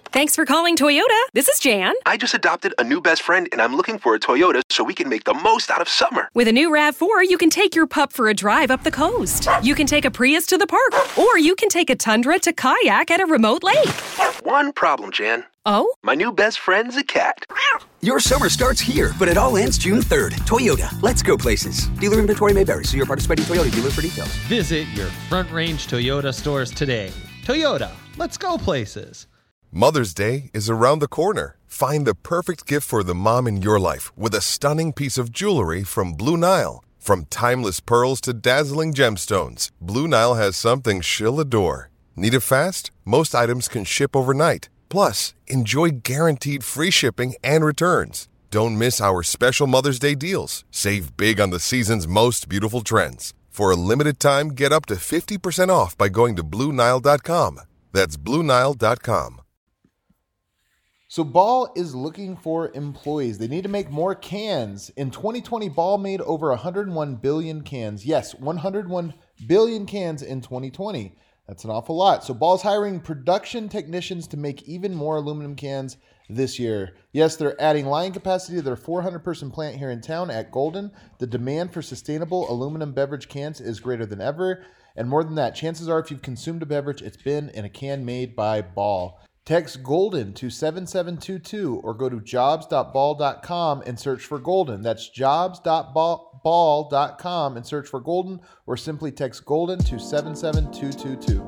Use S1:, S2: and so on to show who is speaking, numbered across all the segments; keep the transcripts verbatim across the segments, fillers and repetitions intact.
S1: Thanks for calling Toyota. This is Jan.
S2: I just adopted a new best friend, and I'm looking for a Toyota so we can make the most out of summer.
S1: With a new RAV four, you can take your pup for a drive up the coast. You can take a Prius to the park, or you can take a Tundra to kayak at a remote lake.
S2: One problem, Jan.
S1: Oh?
S2: My new best friend's a cat.
S3: Your summer starts here, but it all ends June third. Toyota, let's go places. Dealer inventory may vary. See your participating Toyota dealer for details.
S4: Visit your Front Range Toyota stores today. Toyota, let's go places.
S5: Mother's Day is around the corner. Find the perfect gift for the mom in your life with a stunning piece of jewelry from Blue Nile. From timeless pearls to dazzling gemstones, Blue Nile has something she'll adore. Need it fast? Most items can ship overnight. Plus, enjoy guaranteed free shipping and returns. Don't miss our special Mother's Day deals. Save big on the season's most beautiful trends. For a limited time, get up to fifty percent off by going to Blue Nile dot com. That's Blue Nile dot com.
S6: So Ball is looking for employees. They need to make more cans. In twenty twenty, Ball made over one hundred one billion cans. Yes, one hundred one billion cans in twenty twenty. That's an awful lot. So Ball's hiring production technicians to make even more aluminum cans this year. Yes, they're adding line capacity to their four hundred person plant here in town at Golden. The demand for sustainable aluminum beverage cans is greater than ever. And more than that, chances are if you've consumed a beverage, it's been in a can made by Ball. Text Golden to seven seven two two or go to jobs dot ball dot com and search for Golden. That's jobs dot ball dot com and search for Golden, or simply text Golden to seven seven two two two.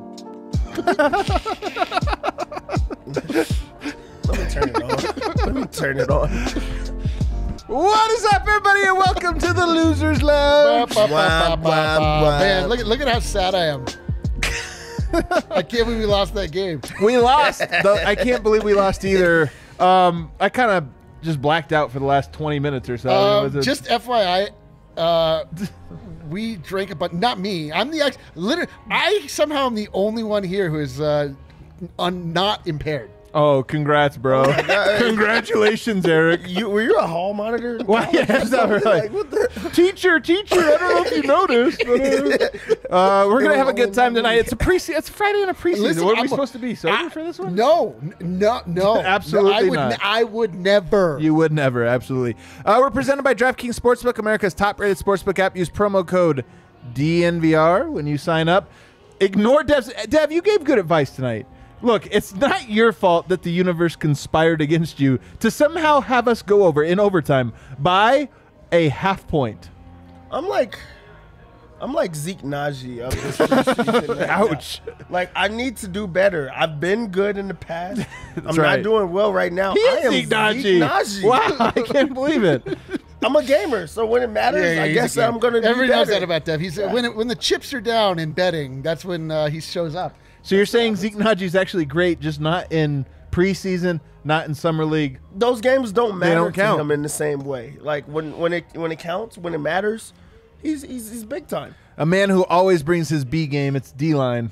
S7: Let me turn it on. Let me turn it on.
S6: What is up, everybody, and welcome to the Losers Lounge.
S8: Man, look at, look at how sad I am. I can't believe we lost that game.
S6: We lost. The, I can't believe we lost either. Um, I kind of just blacked out for the last twenty minutes or so.
S8: Um,
S6: Was it-
S8: just F Y I, uh, we drank a bunch. Not me. I'm the ex. Literally, I somehow am the only one here who is uh, un, not impaired.
S6: Oh, congrats, bro. Oh Congratulations, Eric.
S7: You were you a hall monitor?
S6: Why? Yeah, that's not really. Like, what the? Teacher, teacher, I don't know if you noticed. But, uh, we're going to have a good time tonight. It's a pre It's Friday in a preseason.
S8: Listen,
S6: what are
S8: I'm
S6: we
S8: a-
S6: supposed to be, sober
S8: I-
S6: for this one?
S8: No, n- no, no.
S6: Absolutely
S8: no, I would
S6: not.
S8: Ne- I would never.
S6: You would never, absolutely. Uh, we're presented by DraftKings Sportsbook, America's top-rated sportsbook app. Use promo code D N V R when you sign up. Ignore Dev's. Dev, you gave good advice tonight. Look, it's not your fault that the universe conspired against you to somehow have us go over in overtime by a half point.
S7: I'm like, I'm like Zeke Najee of this preseason right
S6: Ouch.
S7: now. Like, I need to do better. I've been good in the past. I'm
S6: right.
S7: not doing well right now.
S6: He
S7: I
S6: is
S7: am
S6: Zeke Najee.
S7: Zeke Najee.
S6: Wow, I can't believe it.
S7: I'm a gamer, so when it matters,
S8: Yeah, yeah,
S7: I
S8: he's
S7: guess
S8: a gamer.
S7: I'm going to do
S8: Everyone
S7: better.
S8: knows that about Dev. He's when it, when the chips are down in betting, that's when uh, he shows up.
S6: So you're saying Zeke Najee is actually great, just not in preseason, not in summer league?
S7: Those games don't matter
S6: don't
S7: to
S6: count.
S7: him in the same way. Like when when it when it counts, when it matters, he's he's, he's big time.
S6: A man who always brings his B game. It's D-line.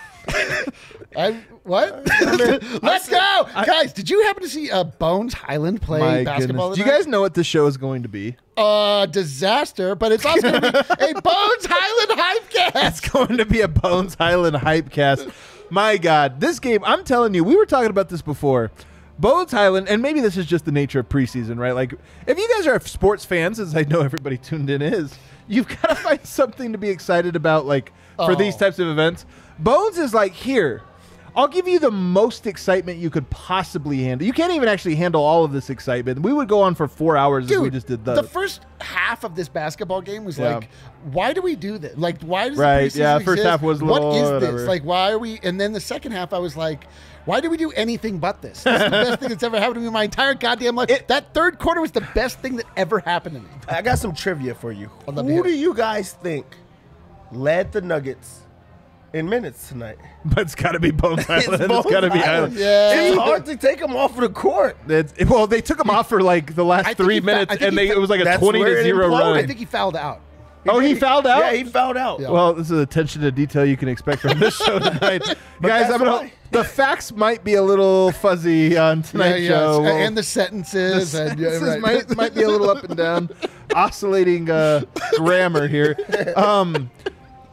S8: I what? Let's go, guys! Did you happen to see uh, Bones Highland play
S6: My
S8: basketball?
S6: goodness. Do you
S8: tonight?
S6: guys know what this show is going to be?
S8: Uh, disaster, but it's also going to be a Bones Highland Hypecast.
S6: It's going to be a Bones Highland Hypecast. My God, this game, I'm telling you, we were talking about this before. Bones Highland, and maybe this is just the nature of preseason, right? Like, if you guys are sports fans, as I know everybody tuned in is, you've got to find something to be excited about, like, for
S8: Oh.
S6: these types of events. Bones is like, here, I'll give you the most excitement you could possibly handle. You can't even actually handle all of this excitement. We would go on for four hours
S8: Dude,
S6: if we just did
S8: the
S6: the
S8: first half of this basketball game was
S6: Yeah.
S8: like, why do we do this? Like, why does
S6: Right,
S8: the preseason
S6: yeah, first
S8: exist?
S6: half was a
S8: What
S6: little
S8: is
S6: whatever.
S8: this? Like, why are we? And then the second half, I was like, why do we do anything but this? This is the best thing that's ever happened to me in my entire goddamn life.
S6: It-
S8: that third quarter was the best thing that ever happened to me.
S7: I got some trivia for you.
S8: I'd love to
S7: Who
S8: hear
S7: do
S8: it.
S7: you guys think led the Nuggets in minutes tonight?
S6: But it's got to be Bones Highland. It's
S7: Bones
S6: got to be
S7: Highland.
S6: Highland.
S8: Yeah.
S7: It's hard to take him off of the court.
S6: It's, well, they took him off for like the last
S8: I think
S6: three
S8: he fa-
S6: minutes,
S8: I think
S6: and
S8: he
S6: they,
S8: fa-
S6: it was like a
S7: That's
S6: twenty
S7: where
S6: to
S7: it
S6: zero
S7: imploded.
S6: run.
S8: I think he fouled out.
S6: Oh, he fouled out?
S7: Yeah, he fouled out.
S8: Yeah.
S6: Well, this is attention to detail you can expect from this show tonight. Guys,
S7: that's
S6: I'm gonna,
S7: why.
S6: the facts might be a little fuzzy on tonight's
S8: yeah, yeah.
S6: show.
S8: And, and the sentences.
S6: The
S8: and, yeah,
S6: sentences
S8: right.
S6: might, might be a little up and down, oscillating uh, grammar here. Um,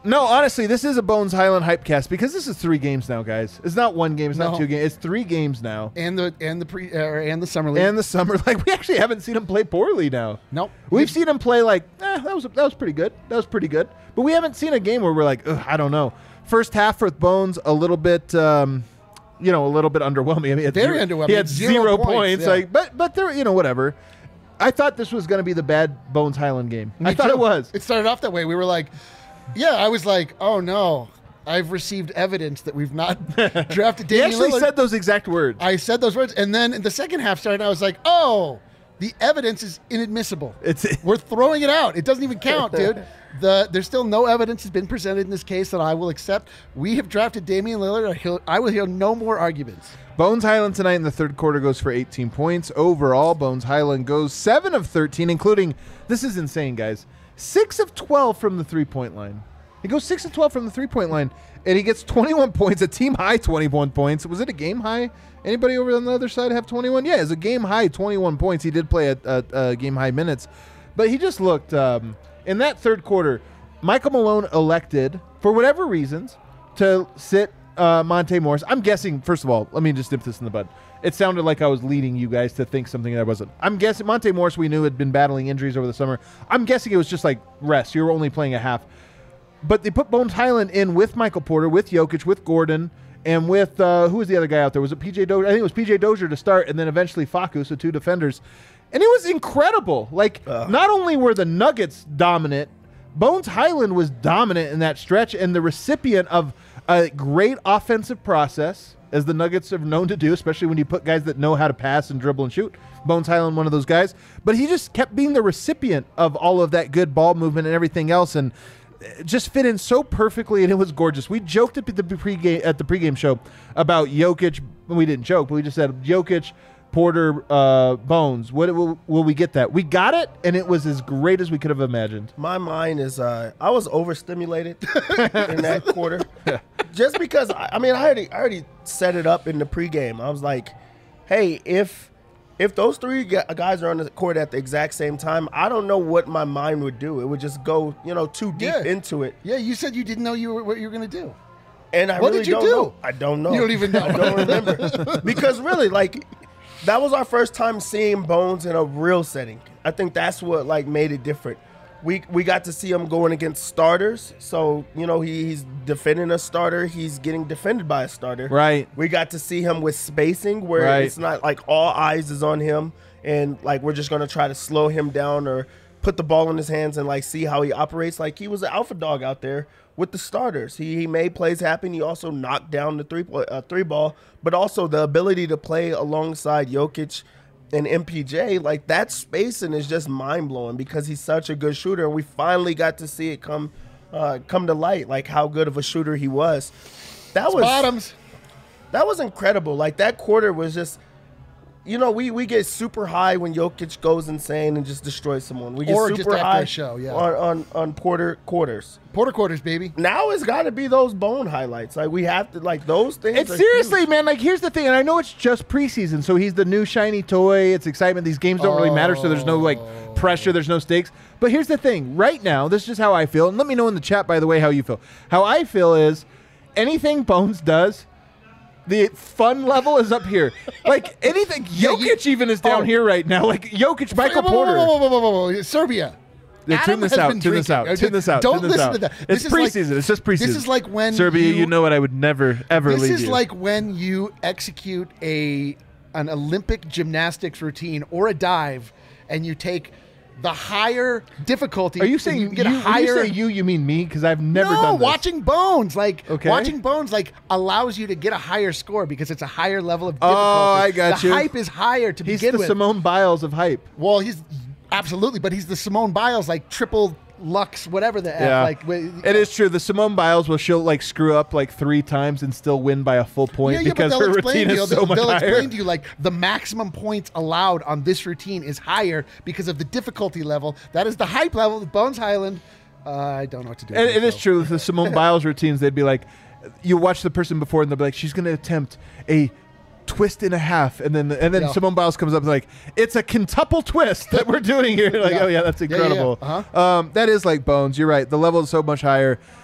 S6: No, honestly, this is a Bones Highland Hypecast because this is three games now, guys. It's not one game. It's
S8: No.
S6: not two games. It's three games now.
S8: And the and the pre uh, and the summer league.
S6: And the summer, like we actually haven't seen him play poorly now.
S8: Nope.
S6: We've seen him play like, eh, that was that was pretty good. That was pretty good. But we haven't seen a game where we're like, ugh, I don't know. First half for Bones, a little bit, um, you know, a little bit underwhelming. I mean, he had
S8: Very
S6: zero,
S8: underwhelming.
S6: He had
S8: Zero
S6: zero,
S8: points,
S6: points.
S8: yeah.
S6: Like, but but there, you know, whatever. I thought this was going to be the bad Bones Highland game.
S8: Me
S6: I thought
S8: too.
S6: it was.
S8: It started off that way. We were like, yeah, I was like, oh no, I've received evidence that we've not drafted
S6: He
S8: Damian
S6: actually
S8: Lillard.
S6: said those exact words.
S8: I said those words, and then in the second half started. I was like, oh, the evidence is inadmissible.
S6: It's
S8: We're throwing it out. It doesn't even count, dude. The there's still no evidence has been presented in this case that I will accept. We have drafted Damian Lillard. I he'll- I will hear no more arguments.
S6: Bones Highland tonight in the third quarter goes for eighteen points. Overall, Bones Highland goes seven of thirteen, including, this is insane, guys, six of twelve from the three-point line. He goes six of twelve from the three-point line, and he gets twenty-one points, a team-high twenty-one points. Was it a game-high? Anybody over on the other side have twenty-one? Yeah, it's a game-high twenty-one points. He did play at, at uh, game-high minutes. But he just looked, um, in that third quarter, Michael Malone elected, for whatever reasons, to sit uh, Monte Morris. I'm guessing, first of all, let me just nip this in the bud. It sounded like I was leading you guys to think something that I wasn't. I'm guessing Monte Morris, we knew, had been battling injuries over the summer. I'm guessing it was just like rest. You were only playing a half. But they put Bones Highland in with Michael Porter, with Jokic, with Gordon, and with, uh, who was the other guy out there? Was it P J Dozier? I think it was P J Dozier to start, and then eventually Facu, so two defenders. And it was incredible. Like,
S7: Ugh.
S6: not only were the Nuggets dominant, Bones Highland was dominant in that stretch and the recipient of a great offensive process, as the Nuggets are known to do, especially when you put guys that know how to pass and dribble and shoot. Bones Highland, one of those guys. But he just kept being the recipient of all of that good ball movement and everything else, and it just fit in so perfectly, and it was gorgeous. We joked at the pregame at the pregame show about Jokic. We didn't joke, but we just said Jokic, Porter, uh, Bones. What will, will we get that? We got it, and it was as great as we could have imagined.
S7: My mind is, uh, I was overstimulated in that quarter. Just because, I, I mean, I already, I already set it up in the pregame. I was like, hey, if if those three gu- guys are on the court at the exact same time, I don't know what my mind would do. It would just go, you know, too deep
S8: Yeah.
S7: into it.
S8: Yeah, you said you didn't know you were, what you were going to do.
S7: And I
S8: What
S7: really
S8: did you
S7: don't
S8: do?
S7: know. I don't know.
S8: You don't even know.
S7: I don't remember. Because really, like, that was our first time seeing Bones in a real setting. I think that's what, like, made it different. We we got to see him going against starters. So, you know, he, he's defending a starter. He's getting defended by a starter.
S6: Right.
S7: We got to see him with spacing where
S6: Right.
S7: it's not like all eyes is on him and, like, we're just going to try to slow him down or put the ball in his hands and, like, see how he operates. Like, he was an alpha dog out there with the starters. He he made plays happen. He also knocked down the three uh, three ball, but also the ability to play alongside Jokic and M P J, like that spacing is just mind blowing because he's such a good shooter, and we finally got to see it come uh, come to light, like how good of a shooter he was. That was
S8: Bottoms.
S7: that was incredible. Like that quarter was just. You know, we, we get super high when Jokic goes insane and just destroys someone. We get
S8: Or
S7: super
S8: just after
S7: high
S8: a show, yeah.
S7: on, on, on Porter quarters.
S8: Porter quarters, baby.
S7: Now it's got to be those bone highlights. Like, we have to, like, those things.
S6: It's
S7: are
S6: seriously,
S7: huge.
S6: man. Like, here's the thing, and I know it's just preseason, so he's the new shiny toy. It's excitement. These games don't really matter, so there's no like pressure. There's no stakes. But here's the thing. Right now, this is just how I feel. And let me know in the chat, by the way, how you feel. How I feel is anything Bones does, the fun level is up here. Like anything,
S8: Yeah, you-
S6: Jokic even is down
S8: oh.
S6: here right now. Like Jokic, Michael
S8: Whoa, whoa,
S6: Porter.
S8: Whoa, whoa, whoa, whoa, whoa, whoa. Serbia.
S6: Yeah, tune
S8: Adam
S6: this
S8: has
S6: out.
S8: been
S6: Tune this
S8: drinking.
S6: out. Tune this out.
S8: Don't
S6: tune this
S8: listen
S6: out.
S8: to that.
S6: It's
S8: This is like-
S6: preseason. It's just preseason.
S8: This is like when
S6: Serbia. You,
S8: you-
S6: know what? I would never ever
S8: This
S6: leave
S8: is
S6: you.
S8: like when you execute a an Olympic gymnastics routine or a dive, and you take the higher difficulty.
S6: Are you
S8: and
S6: saying
S8: you
S6: you,
S8: get a
S6: when
S8: higher?
S6: you say you? You mean me? Because I've never
S8: no,
S6: done this.
S8: watching Bones, like
S6: Okay.
S8: watching Bones, like allows you to get a higher score because it's a higher level of difficulty.
S6: Oh, I got
S8: the
S6: you.
S8: hype is higher to
S6: He's
S8: begin
S6: the
S8: with.
S6: Simone Biles of hype.
S8: Well, he's absolutely, but he's the Simone Biles, like triple Lux, whatever the
S6: Yeah,
S8: F. Like wi-
S6: it is true. The Simone Biles will she'll like screw up like three times and still win by a full point
S8: Yeah, yeah, but
S6: because
S8: they'll
S6: her
S8: explain
S6: routine
S8: to you,
S6: is so
S8: they'll,
S6: much
S8: they'll
S6: higher.
S8: explain to you like the maximum points allowed on this routine is higher because of the difficulty level. That is the hype level with Bones Highland. Uh, I don't know what to do.
S6: And
S8: with
S6: it is
S8: myself.
S6: true. With the Simone Biles routines, they'd be like, you watch the person before and they'll be like, she's going to attempt a twist and a half, and then and then
S8: Yeah.
S6: Simone Biles comes up and like, it's a quintuple twist that we're doing here. Like,
S8: Yeah.
S6: oh yeah, that's
S8: Yeah, yeah, yeah.
S6: incredible.
S8: Uh-huh.
S6: Um, that is like Bones. You're right. The level is so much higher.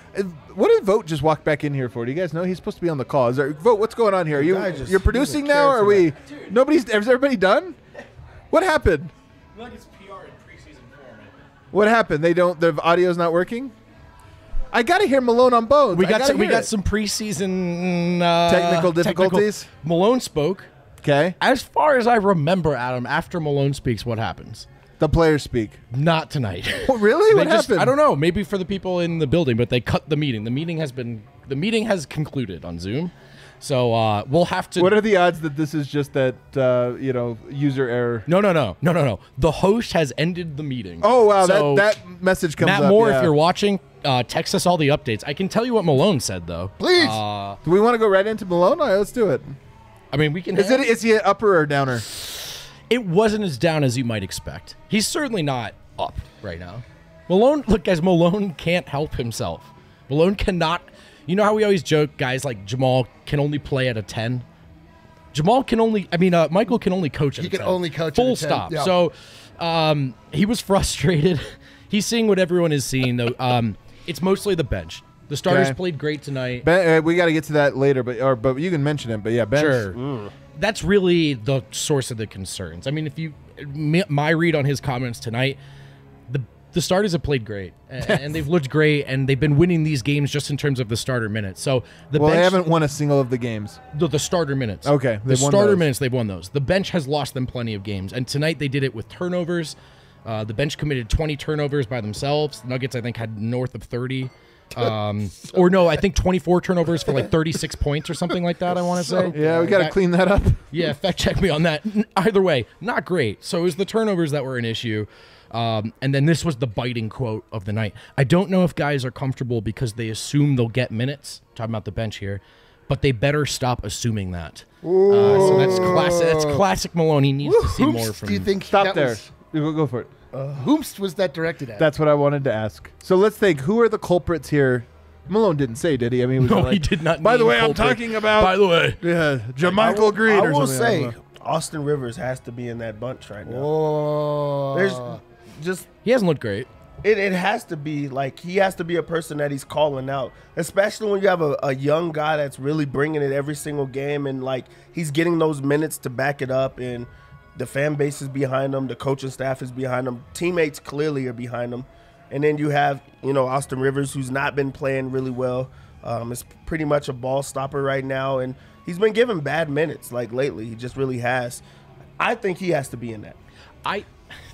S6: What did Vote just walk back in here for? Do you guys know he's supposed to be on the call? Is there Vote? What's going on here? Are you
S7: guy just
S6: you're producing
S7: doesn't
S6: now? Or
S7: care
S6: are
S7: for
S6: we? Nobody's. Is everybody done? What happened?
S9: Like it's P R in preseason format.
S6: What happened? They don't. The audio's not working. I gotta hear Malone on bones.
S9: We
S6: I
S9: got
S6: gotta
S9: some, we
S6: hear
S9: got
S6: it.
S9: some preseason uh,
S6: Technical difficulties?
S9: technical- Malone spoke.
S6: Okay.
S9: As far as I remember, Adam, after Malone speaks, what happens?
S6: The players speak.
S9: Not tonight.
S6: Oh, really?
S9: They
S6: What
S9: just-
S6: happened?
S9: I don't know. Maybe for the people in the building, but they cut the meeting. The meeting has been the meeting has concluded on Zoom, so uh, we'll have to.
S6: What are the odds that this is just that uh, you know user error?
S9: No, no, no, no, no, no. The host has ended the meeting.
S6: Oh wow,
S9: So,
S6: that that message comes
S9: Matt
S6: up.
S9: Moore,
S6: yeah.
S9: if you're watching, uh, text us all the updates. I can tell you what Malone said though.
S8: Please.
S9: Uh,
S6: Do we want to go right into Malone? All right, let's do it.
S9: I mean, we can.
S6: Is it is he an upper or downer?
S9: It wasn't as down as you might expect. He's certainly not up right now. Malone, look, guys, Malone can't help himself. Malone cannot. You know how we always joke, guys like Jamal can only play at a ten? Jamal can only, I mean, uh, Michael can only coach at
S8: He
S9: a
S8: can
S9: ten.
S8: only coach at
S9: Full
S8: a ten,
S9: stop.
S8: yeah.
S9: So um, he was frustrated. He's seeing what everyone is seeing, though. Um, it's mostly the bench. The starters
S6: Okay.
S9: played great tonight.
S6: Ben, uh, we got to get to that later, but or but you can mention it. But yeah, bench.
S9: Sure. That's really the source of the concerns. I mean, if you, me- my read on his comments tonight, the the starters have played great and, and they've looked great and they've been winning these games just in terms of the starter minutes. So the
S6: Well,
S9: bench,
S6: they haven't won a single of the games.
S9: the, the starter minutes.
S6: Okay,
S9: the
S6: they've won
S9: starter
S6: those.
S9: minutes they've won those. The bench has lost them plenty of games, and tonight they did it with turnovers. Uh, the bench committed twenty turnovers by themselves. The Nuggets, I think, had north of thirty. Um, or no, I think twenty-four turnovers for like thirty-six points or something like that, I want to say.
S6: Yeah, we got to
S9: That-
S6: clean that up.
S9: Yeah, fact check me on that. N- Either way, not great. So it was the turnovers that were an issue. Um, and then this was the biting quote of the night. I don't know if guys are comfortable because they assume they'll get minutes. Talking about the bench here. But they better stop assuming that. Uh, so that's classic. That's classic Malone. He needs to see
S8: Whomst
S9: more from.
S8: do you think
S6: Stop
S8: that
S6: there.
S8: was-
S6: You go, go for it.
S8: Whomst was that directed at?
S6: That's what I wanted to ask. So let's think. Who are the culprits here? Malone didn't say, did he? I mean, he was
S9: No,
S6: like,
S9: he did not.
S6: By the
S9: name
S6: way, I'm
S9: culprit.
S6: talking about.
S9: By the way,
S6: yeah,
S7: I
S6: Jermichael
S7: will,
S6: Green.
S7: I
S6: or
S7: will
S6: something. I
S7: say,
S6: don't know.
S7: Austin Rivers has to be in that bunch right now.
S8: Oh.
S7: There's just
S9: he hasn't looked great.
S7: it, it has to be like he has to be a person that he's calling out, especially when you have a, a young guy that's really bringing it every single game and like he's getting those minutes to back it up, and the fan base is behind him, the coaching staff is behind him, teammates clearly are behind him, and then you have you know Austin Rivers who's not been playing really well. Um, is pretty much a ball stopper right now, and he's been given bad minutes like lately. He just really has. I think he has to be in that.
S9: I,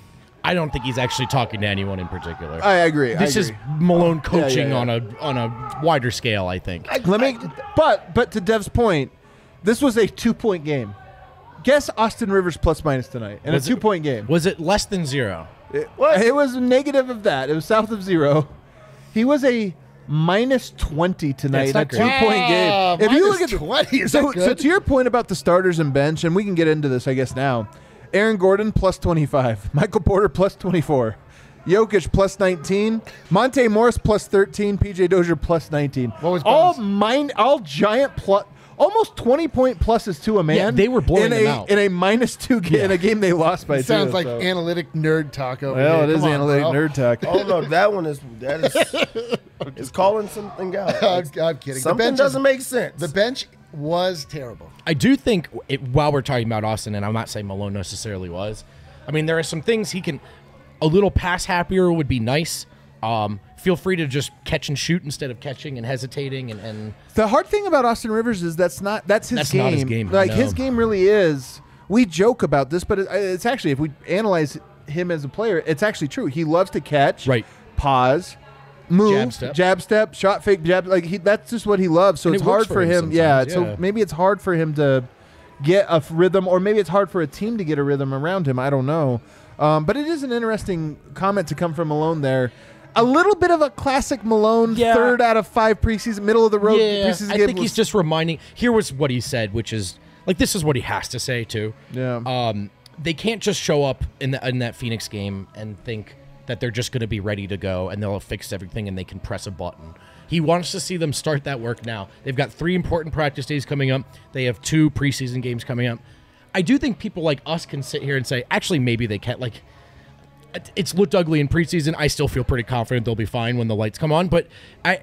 S9: I don't think he's actually talking to anyone in particular.
S6: I agree. I
S9: This is
S6: agree.
S9: Malone coaching
S6: yeah.
S9: on a on a wider scale, I think.
S6: Let me. But but to Dev's point, this was a two point game. Guess Austin Rivers plus minus tonight in
S9: Was
S6: a
S9: it-
S6: two point game.
S9: Was it less than zero?
S6: It, it was negative of that. It was south of zero. He was a minus twenty tonight
S9: That's
S6: in a
S9: not
S6: two point
S8: great.
S6: game.
S8: Ah,
S6: If you
S8: minus
S6: look at
S8: twenty, is
S6: so,
S8: that
S6: so
S8: good?
S6: to your point about the starters and bench, and we can get into this, I guess now. Aaron Gordon plus twenty-five, Michael Porter plus twenty-four, Jokic plus nineteen, Monte Morris plus thirteen, P J Dozier plus nineteen.
S8: What was
S6: all
S8: Bones?
S6: mine, all giant plus. Almost twenty point pluses to a man.
S9: Yeah, they were blowing
S6: in a,
S9: them out.
S6: in a minus two ga- in a game they lost by
S8: It sounds
S6: two.
S8: like
S6: so.
S8: analytic nerd talk over
S6: Well,
S8: here.
S6: it is
S8: Come on,
S6: analytic
S8: bro.
S6: nerd talk.
S7: Oh no, that one is that is it's calling something out.
S8: I'm,
S7: It's-
S8: I'm kidding. The
S7: Something
S8: bench
S7: doesn't
S8: is,
S7: make sense.
S8: The bench was terrible.
S9: I do think it, while we're talking about Austin, and I'm not saying Malone necessarily was, I mean, there are some things he can, a little pass happier would be nice. Um, feel free to just catch and shoot instead of catching and hesitating. And, and
S6: The hard thing about Austin Rivers is that's not that's his
S9: That's
S6: game.
S9: not his game, I
S6: Like
S9: know.
S6: his game really is. We joke about this, but it, it's actually if we analyze him as a player, it's actually true. He loves to catch,
S9: Right.
S6: pause, move,
S9: Jab step.
S6: jab step, shot fake, jab. Like he, that's just what he loves. So
S9: And
S6: it's
S9: it works
S6: hard
S9: for
S6: for
S9: him
S6: him. Yeah,
S9: sometimes,
S6: So
S9: yeah.
S6: maybe it's hard for him to get a f- rhythm, or maybe it's hard for a team to get a rhythm around him. I don't know. Um, but it is an interesting comment to come from Malone there. A little bit of a classic Malone,
S9: Yeah.
S6: third out of five preseason, middle of the road
S9: yeah,
S6: preseason
S9: I
S6: game
S9: think
S6: was-
S9: he's just reminding. Here was what he said, which is like this is what he has to say too.
S6: Yeah.
S9: Um, they can't just show up in the, in that Phoenix game and think that they're just going to be ready to go and they'll have fixed everything and they can press a button. He wants to see them start that work now. They've got three important practice days coming up. They have two preseason games coming up. I do think people like us can sit here and say, actually, maybe they can't. Like, it- it's looked ugly in preseason. I still feel pretty confident they'll be fine when the lights come on. But I,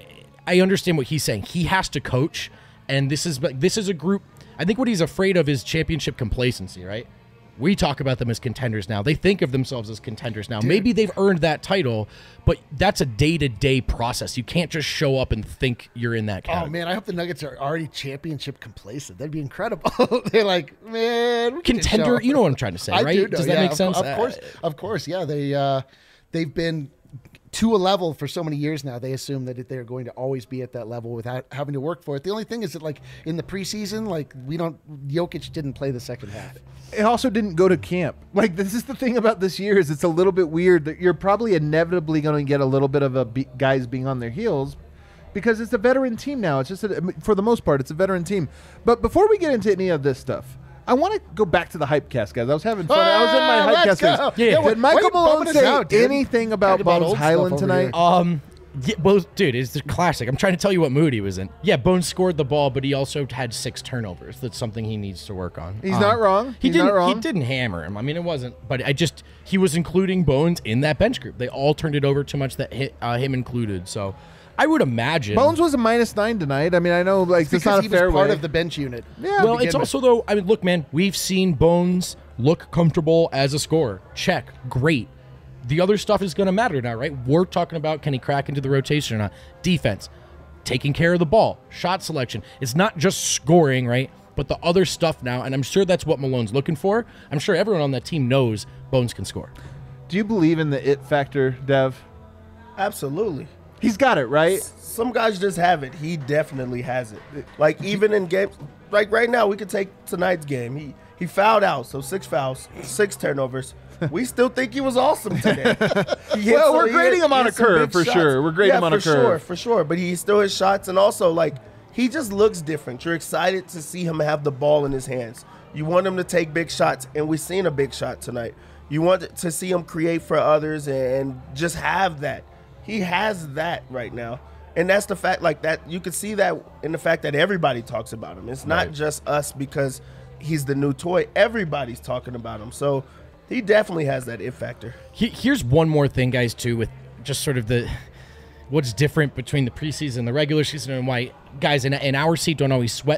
S9: I understand what he's saying. He has to coach, and this is this is a group. I think what he's afraid of is championship complacency, right? We talk about them as contenders now. They think of themselves as contenders now. Dude. Maybe they've earned that title, but that's a day-to-day process. You can't just show up and think you're in that category.
S8: Oh, man, I hope the Nuggets are already championship complacent. That'd be incredible. They're like, man.
S9: Contender, you know what I'm trying to say,
S8: I
S9: right?
S8: do know,
S9: Does that
S8: yeah,
S9: make
S8: of,
S9: sense?
S8: Of course, of course, yeah. They, uh, they've been to a level for so many years now. They assume that they're going to always be at that level without having to work for it. The only thing is that, like, in the preseason, like, we don't, Jokic didn't play the second half.
S6: It also didn't go to camp. Like, this is the thing about this year is it's a little bit weird that you're probably inevitably going to get a little bit of a be- guys being on their heels because it's a veteran team now. It's just, a, for the most part, it's a veteran team. But before we get into any of this stuff, I want to go back to the Hypecast, guys. I was having fun. I was in my
S8: Ah, let's
S6: Hypecast.
S8: go.
S6: Yeah.
S8: Yeah,
S6: Did Michael
S8: why are you
S6: Malone
S8: bumming us
S6: say
S8: out, dude?
S6: anything about
S8: Talking about
S6: Bones
S8: old stuff
S6: Highland
S8: over
S6: tonight?
S8: here.
S9: Um, yeah, well, dude, it's the classic. I'm trying to tell you what mood he was in. Yeah, Bones scored the ball, but he also had six turnovers. That's something he needs to work on.
S6: He's
S9: Um,
S6: not wrong.
S9: He
S6: He's
S9: didn't.
S6: not wrong.
S9: He didn't hammer him. I mean, it wasn't. But I just he was including Bones in that bench group. They all turned it over too much. That hit, uh, him included. So I would imagine
S6: Bones was a minus nine tonight. I mean, I know like it's not a
S8: he
S6: fair
S8: was part
S6: way.
S8: of the bench unit.
S6: Yeah.
S9: Well, it's also though. I mean, look, man, we've seen Bones look comfortable as a scorer. Check, great. The other stuff is going to matter now, right? We're talking about can he crack into the rotation or not? Defense, taking care of the ball, shot selection. It's not just scoring, right? But the other stuff now, and I'm sure that's what Malone's looking for. I'm sure everyone on that team knows Bones can score.
S6: Do you believe in the it factor, Dev?
S7: Absolutely.
S6: He's got it, right?
S7: Some guys just have it. He definitely has it. Like, even in games, like right now, we could take tonight's game. He he fouled out, so six fouls, six turnovers. We still think he was awesome today. He hit
S6: Well,
S7: some-
S6: we're
S7: he
S6: grading
S7: hit-
S6: him on
S7: he
S6: a
S7: hit some
S6: curve,
S7: big
S6: for
S7: shots.
S6: sure. We're grading
S7: yeah,
S6: him on a
S7: for sure,
S6: curve.
S7: for sure. But he still hits shots, and also, like, he just looks different. You're excited to see him have the ball in his hands. You want him to take big shots, and we've seen a big shot tonight. You want to see him create for others and just have that. He has that right now. And that's the fact, like that, you can see that in the fact that everybody talks about him. It's not
S9: Right.
S7: just us because he's the new toy. Everybody's talking about him. So he definitely has that it factor.
S9: He- Here's one more thing, guys, too, with just sort of the what's different between the preseason and the regular season and why guys in, in our seat don't always sweat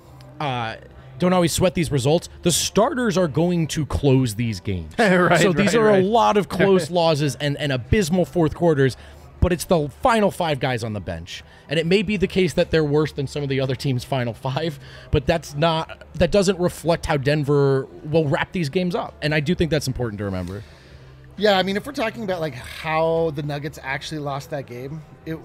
S9: uh, don't always sweat these results. The starters are going to close these games.
S6: Right,
S9: so these
S6: right,
S9: are
S6: right.
S9: a lot of close losses and, and abysmal fourth quarters, but it's the final five guys on the bench. And it may be the case that they're worse than some of the other teams' final five, but that's not that doesn't reflect how Denver will wrap these games up. And I do think that's important to remember.
S8: Yeah, I mean, if we're talking about like how the Nuggets actually lost that game, it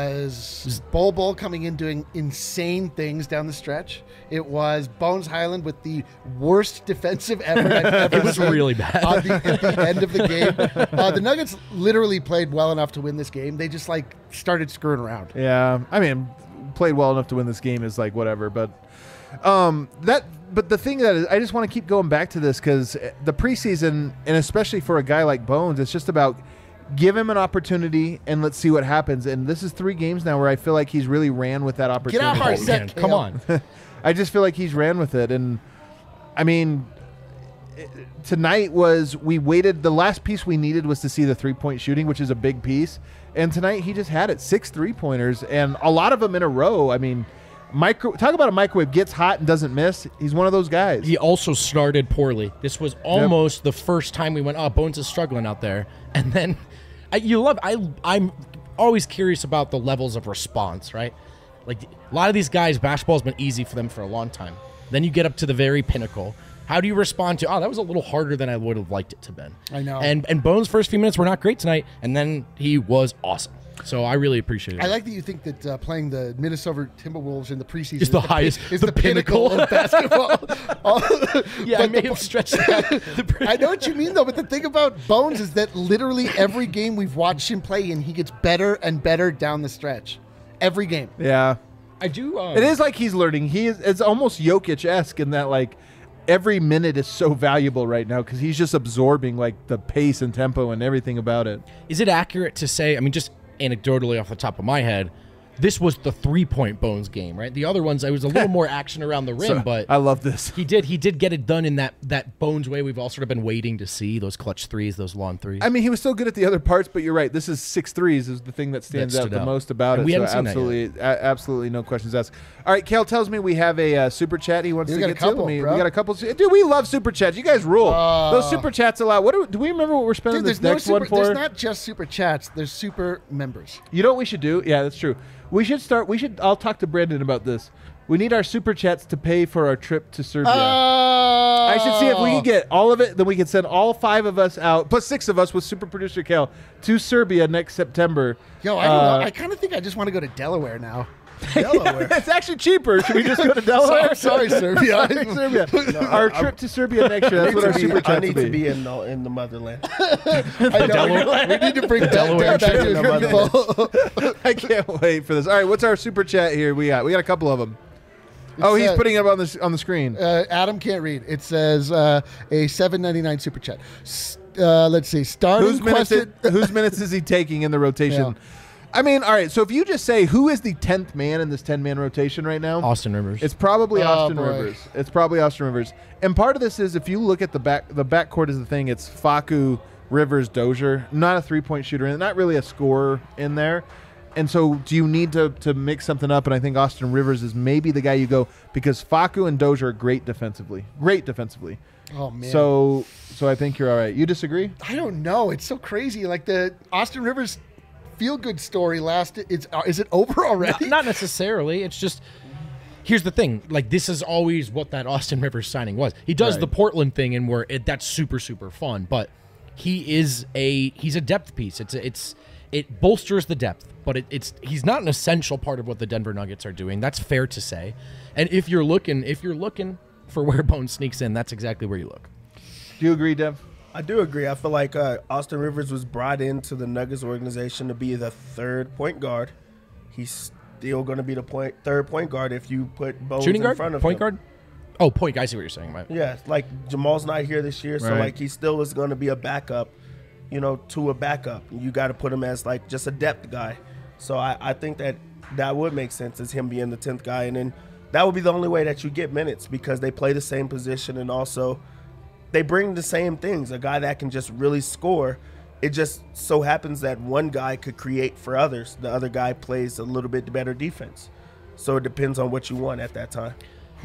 S8: was Bol Bol coming in doing insane things down the stretch. It was Bones Highland with the worst defensive effort I've ever
S9: It was
S8: seen
S9: really bad.
S8: on the, at the end of the game. Uh, the Nuggets literally played well enough to win this game. They just like started screwing around.
S6: Yeah, I mean, played well enough to win this game is like whatever, but um, that. But the thing that is, I just want to keep going back to this because the preseason, and especially for a guy like Bones, it's just about give him an opportunity and let's see what happens. And this is three games now where I feel like he's really ran with that opportunity.
S8: Get off our
S9: Oh,
S8: set,
S9: man,
S8: Kale.
S9: come on.
S6: I just feel like he's ran with it, and I mean, it- tonight was we waited. The last piece we needed was to see the three point shooting, which is a big piece. And tonight he just had it, six three pointers, and a lot of them in a row. I mean, micro talk about a microwave gets hot and doesn't miss. He's one of those guys.
S9: He also started poorly. This was almost the first time we went, oh, Bones is struggling out there. And then I, you love, I, I'm always curious about the levels of response, right? Like a lot of these guys, basketball's been easy for them for a long time. Then you get up to the very pinnacle. How do you respond to, oh, that was a little harder than I would have liked it to been.
S8: I know.
S9: And and Bones' first few minutes were not great tonight, and then he was awesome. So I really appreciate it.
S8: I like that you think that uh, playing the Minnesota Timberwolves in the preseason
S9: Is the highest-
S8: is
S9: the
S8: the, pinnacle,
S9: pinnacle.
S8: of basketball. All-
S9: yeah, I
S8: but
S9: may
S8: the-
S9: have stretched that.
S8: I know what you mean, though, but the thing about Bones is that literally every game we've watched him play in, he gets better and better down the stretch. Every game.
S6: Yeah,
S9: I do. Um,
S6: it is like he's learning. He is. It's almost Jokic-esque in that like every minute is so valuable right now because he's just absorbing like the pace and tempo and everything about it.
S9: Is it accurate to say, I mean, just anecdotally off the top of my head, this was the three-point Bones game, right? The other ones, it was a little more action around the rim,
S10: So,
S9: but
S10: I love this.
S9: He did he did get it done in that that Bones way we've all sort of been waiting to see, those clutch threes, those long threes.
S10: I mean, he was still good at the other parts, but you're right. This is six threes is the thing that stands
S9: That
S10: out
S9: stood
S10: the
S9: out.
S10: most about
S9: And
S10: it.
S9: we
S10: so
S9: haven't seen that
S10: absolutely, a- absolutely no questions asked. All right, Kale tells me we have a uh, super chat he wants
S8: We
S10: to
S8: got
S10: get
S8: a couple,
S10: to. Me,
S8: bro.
S10: we got a couple. Dude, we love super chats. You guys rule.
S8: Uh,
S10: Those super chats allow. What do, do we remember? What we're spending
S8: Dude,
S10: this
S8: there's no
S10: next
S8: super,
S10: one for?
S8: there's not just super chats. There's super members.
S10: You know what we should do? Yeah, that's true. We should start. We should. I'll talk to Brandon about this. We need our super chats to pay for our trip to Serbia.
S8: Oh.
S10: I should see if we can get all of it. Then we can send all five of us out, plus six of us with super producer Kel, to Serbia next September.
S8: Yo, I don't
S10: Uh,
S8: know. I kind of think I just want to go to Delaware now.
S7: Delaware.
S10: It's actually cheaper. Should we just go to Delaware?
S8: Sorry, sorry, Serbia.
S10: Sorry, Serbia. Our trip to Serbia next year.
S7: I
S10: That's
S7: need
S10: what our
S7: to be-
S10: super
S7: I
S10: chats
S7: need
S10: will
S7: to
S10: be.
S7: be in the, in the motherland.
S8: I know. We need to bring
S9: Delaware
S8: Delaware back to
S7: trip
S8: the
S7: to
S8: football.
S10: I can't wait for this. All right, what's our super chat here? We got we got a couple of them. Oh, he's
S8: uh,
S10: putting it up on the on the screen.
S8: Uh, Adam can't read. It says uh, a seven ninety-nine super chat. S- uh, let's see. Starting
S10: Whose minutes,
S8: question.
S10: it, whose minutes is he taking in the rotation?
S8: Yeah.
S10: I mean, all right, so if you just say who is the tenth man in this ten-man rotation right now,
S9: Austin Rivers.
S10: it's probably
S8: Oh,
S10: Austin
S8: boy.
S10: Rivers. It's probably Austin Rivers. And part of this is if you look at the back, the backcourt is the thing. It's Facu, Rivers, Dozier. Not a three-point shooter, and not really a scorer in there. And so do you need to, to mix something up? And I think Austin Rivers is maybe the guy you go because Facu and Dozier are great defensively. Great defensively.
S8: Oh man.
S10: So so I think you're all right. You disagree?
S8: I don't know. It's so crazy. Like the Austin Rivers feel good story lasted. It's uh, is it over already?
S9: Not, not necessarily. It's just here's the thing. Like this is always what that Austin Rivers signing was. He does
S10: Right.
S9: the Portland thing, and where it, that's super super fun. But he is a he's a depth piece. It's a, it's it bolsters the depth, but it, it's he's not an essential part of what the Denver Nuggets are doing. That's fair to say. And if you're looking if you're looking for where Bones sneaks in, that's exactly where you look.
S10: Do you agree, Dev?
S7: I do agree. I feel like uh, Austin Rivers was brought into the Nuggets organization to be the third point guard. He's still going to be the point third point guard if you put Bones
S9: Shooting
S7: in
S9: guard,
S7: front of
S9: point
S7: him.
S9: guard. Oh, point guard. I see what you're saying. My,
S7: Yeah, like Jamal's not here this year, so
S10: Right.
S7: like he still is going to be a backup, you know, to a backup. You got to put him as like just a depth guy. So I, I think that that would make sense as him being the tenth guy, and then that would be the only way that you get minutes because they play the same position and also they bring the same things. A guy that can just really score. It just so happens that one guy could create for others. The other guy plays a little bit better defense. So it depends on what you want at that time.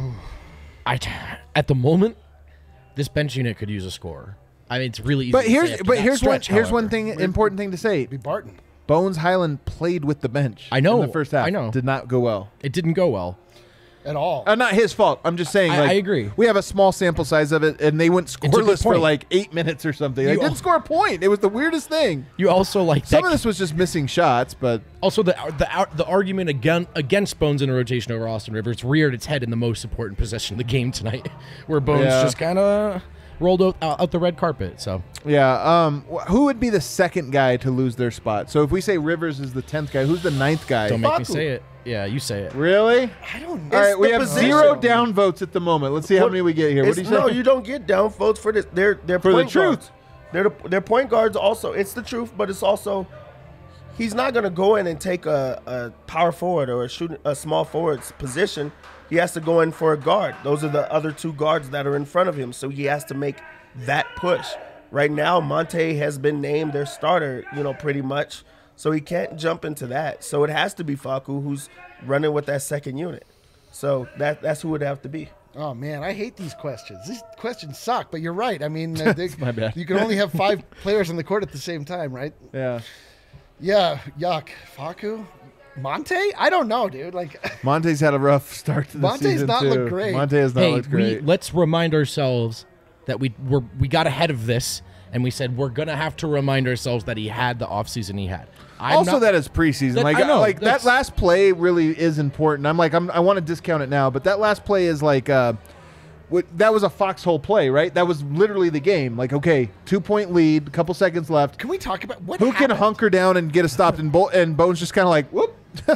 S9: I at the moment, this bench unit could use a scorer. I mean, it's really easy.
S10: But
S9: to
S10: here's
S9: say after
S10: but
S9: that
S10: here's one
S9: stretch,
S10: here's one
S9: however.
S10: thing important thing to say.
S8: Be Barton.
S10: Bones Highland played with the bench.
S9: I know,
S10: in the first half.
S9: I know.
S10: Did not go well.
S9: It didn't go well.
S8: At all.
S10: Uh, not his fault. I'm just saying.
S9: I-
S10: Like,
S9: I agree.
S10: We have a small sample size of it, and they went
S9: good
S10: scoreless for
S9: point.
S10: like eight minutes or something. They
S9: You
S10: didn't
S9: al-
S10: score a point. It was the weirdest thing.
S9: You also like
S10: Some
S9: that,
S10: of this was just missing shots, but
S9: also the the the argument again against Bones in a rotation over Austin Rivers reared its head in the most important possession of the game tonight, where Bones
S10: Yeah.
S9: just kind of rolled out, out the red carpet. So
S10: yeah. Um, wh- who would be the second guy to lose their spot? So if we say Rivers is the tenth guy, who's the ninth guy?
S9: don't make me
S7: Facu.
S9: say it. Yeah, you say it.
S10: Really?
S8: I don't know.
S10: All right, we
S7: the
S10: have
S7: position.
S10: zero down votes at the moment. Let's see how
S7: What-
S10: many we get here. What
S7: It's-
S10: do you say?
S7: no, you don't get down votes for this. They're they're
S10: For the
S7: point
S10: truth.
S7: guards. They're the, they're point guards. Also, it's the truth, but it's also he's not going to go in and take a, a power forward or a shoot a small forward's position. He has to go in for a guard. Those are the other two guards that are in front of him. So he has to make that push. Right now, Monte has been named their starter. You know, pretty much. So he can't jump into that. So it has to be Facu who's running with that second unit. So that that's who it would have to be.
S8: Oh man, I hate these questions. These questions suck, but you're right. I mean, uh, they,
S10: my bad.
S8: you can only have five players on the court at the same time, right?
S10: Yeah.
S8: Yeah, yuck. Facu? Monte? I don't know, dude. Like,
S10: Monte's had a rough start to the
S8: Monte's
S10: season
S8: not
S10: too.
S8: looked great.
S10: Monte has not
S9: Hey,
S10: looked
S9: we,
S10: great.
S9: let's remind ourselves that we were we got ahead of this, and we said we're gonna have to remind ourselves that he had the offseason he had. I'm
S10: also,
S9: not-
S10: that is preseason.
S9: That-
S10: like,
S9: I know,
S10: like that
S9: that's-
S10: last play really is important. I'm like, I'm, I want to discount it now, but that last play is like, uh, what, that was a foxhole play, right? That was literally the game. Like, okay, two point lead, couple seconds left.
S8: can we talk about what
S10: Who
S8: happened?
S10: can hunker down and get a stop? And, Bo- and Bones just kind of like, whoop.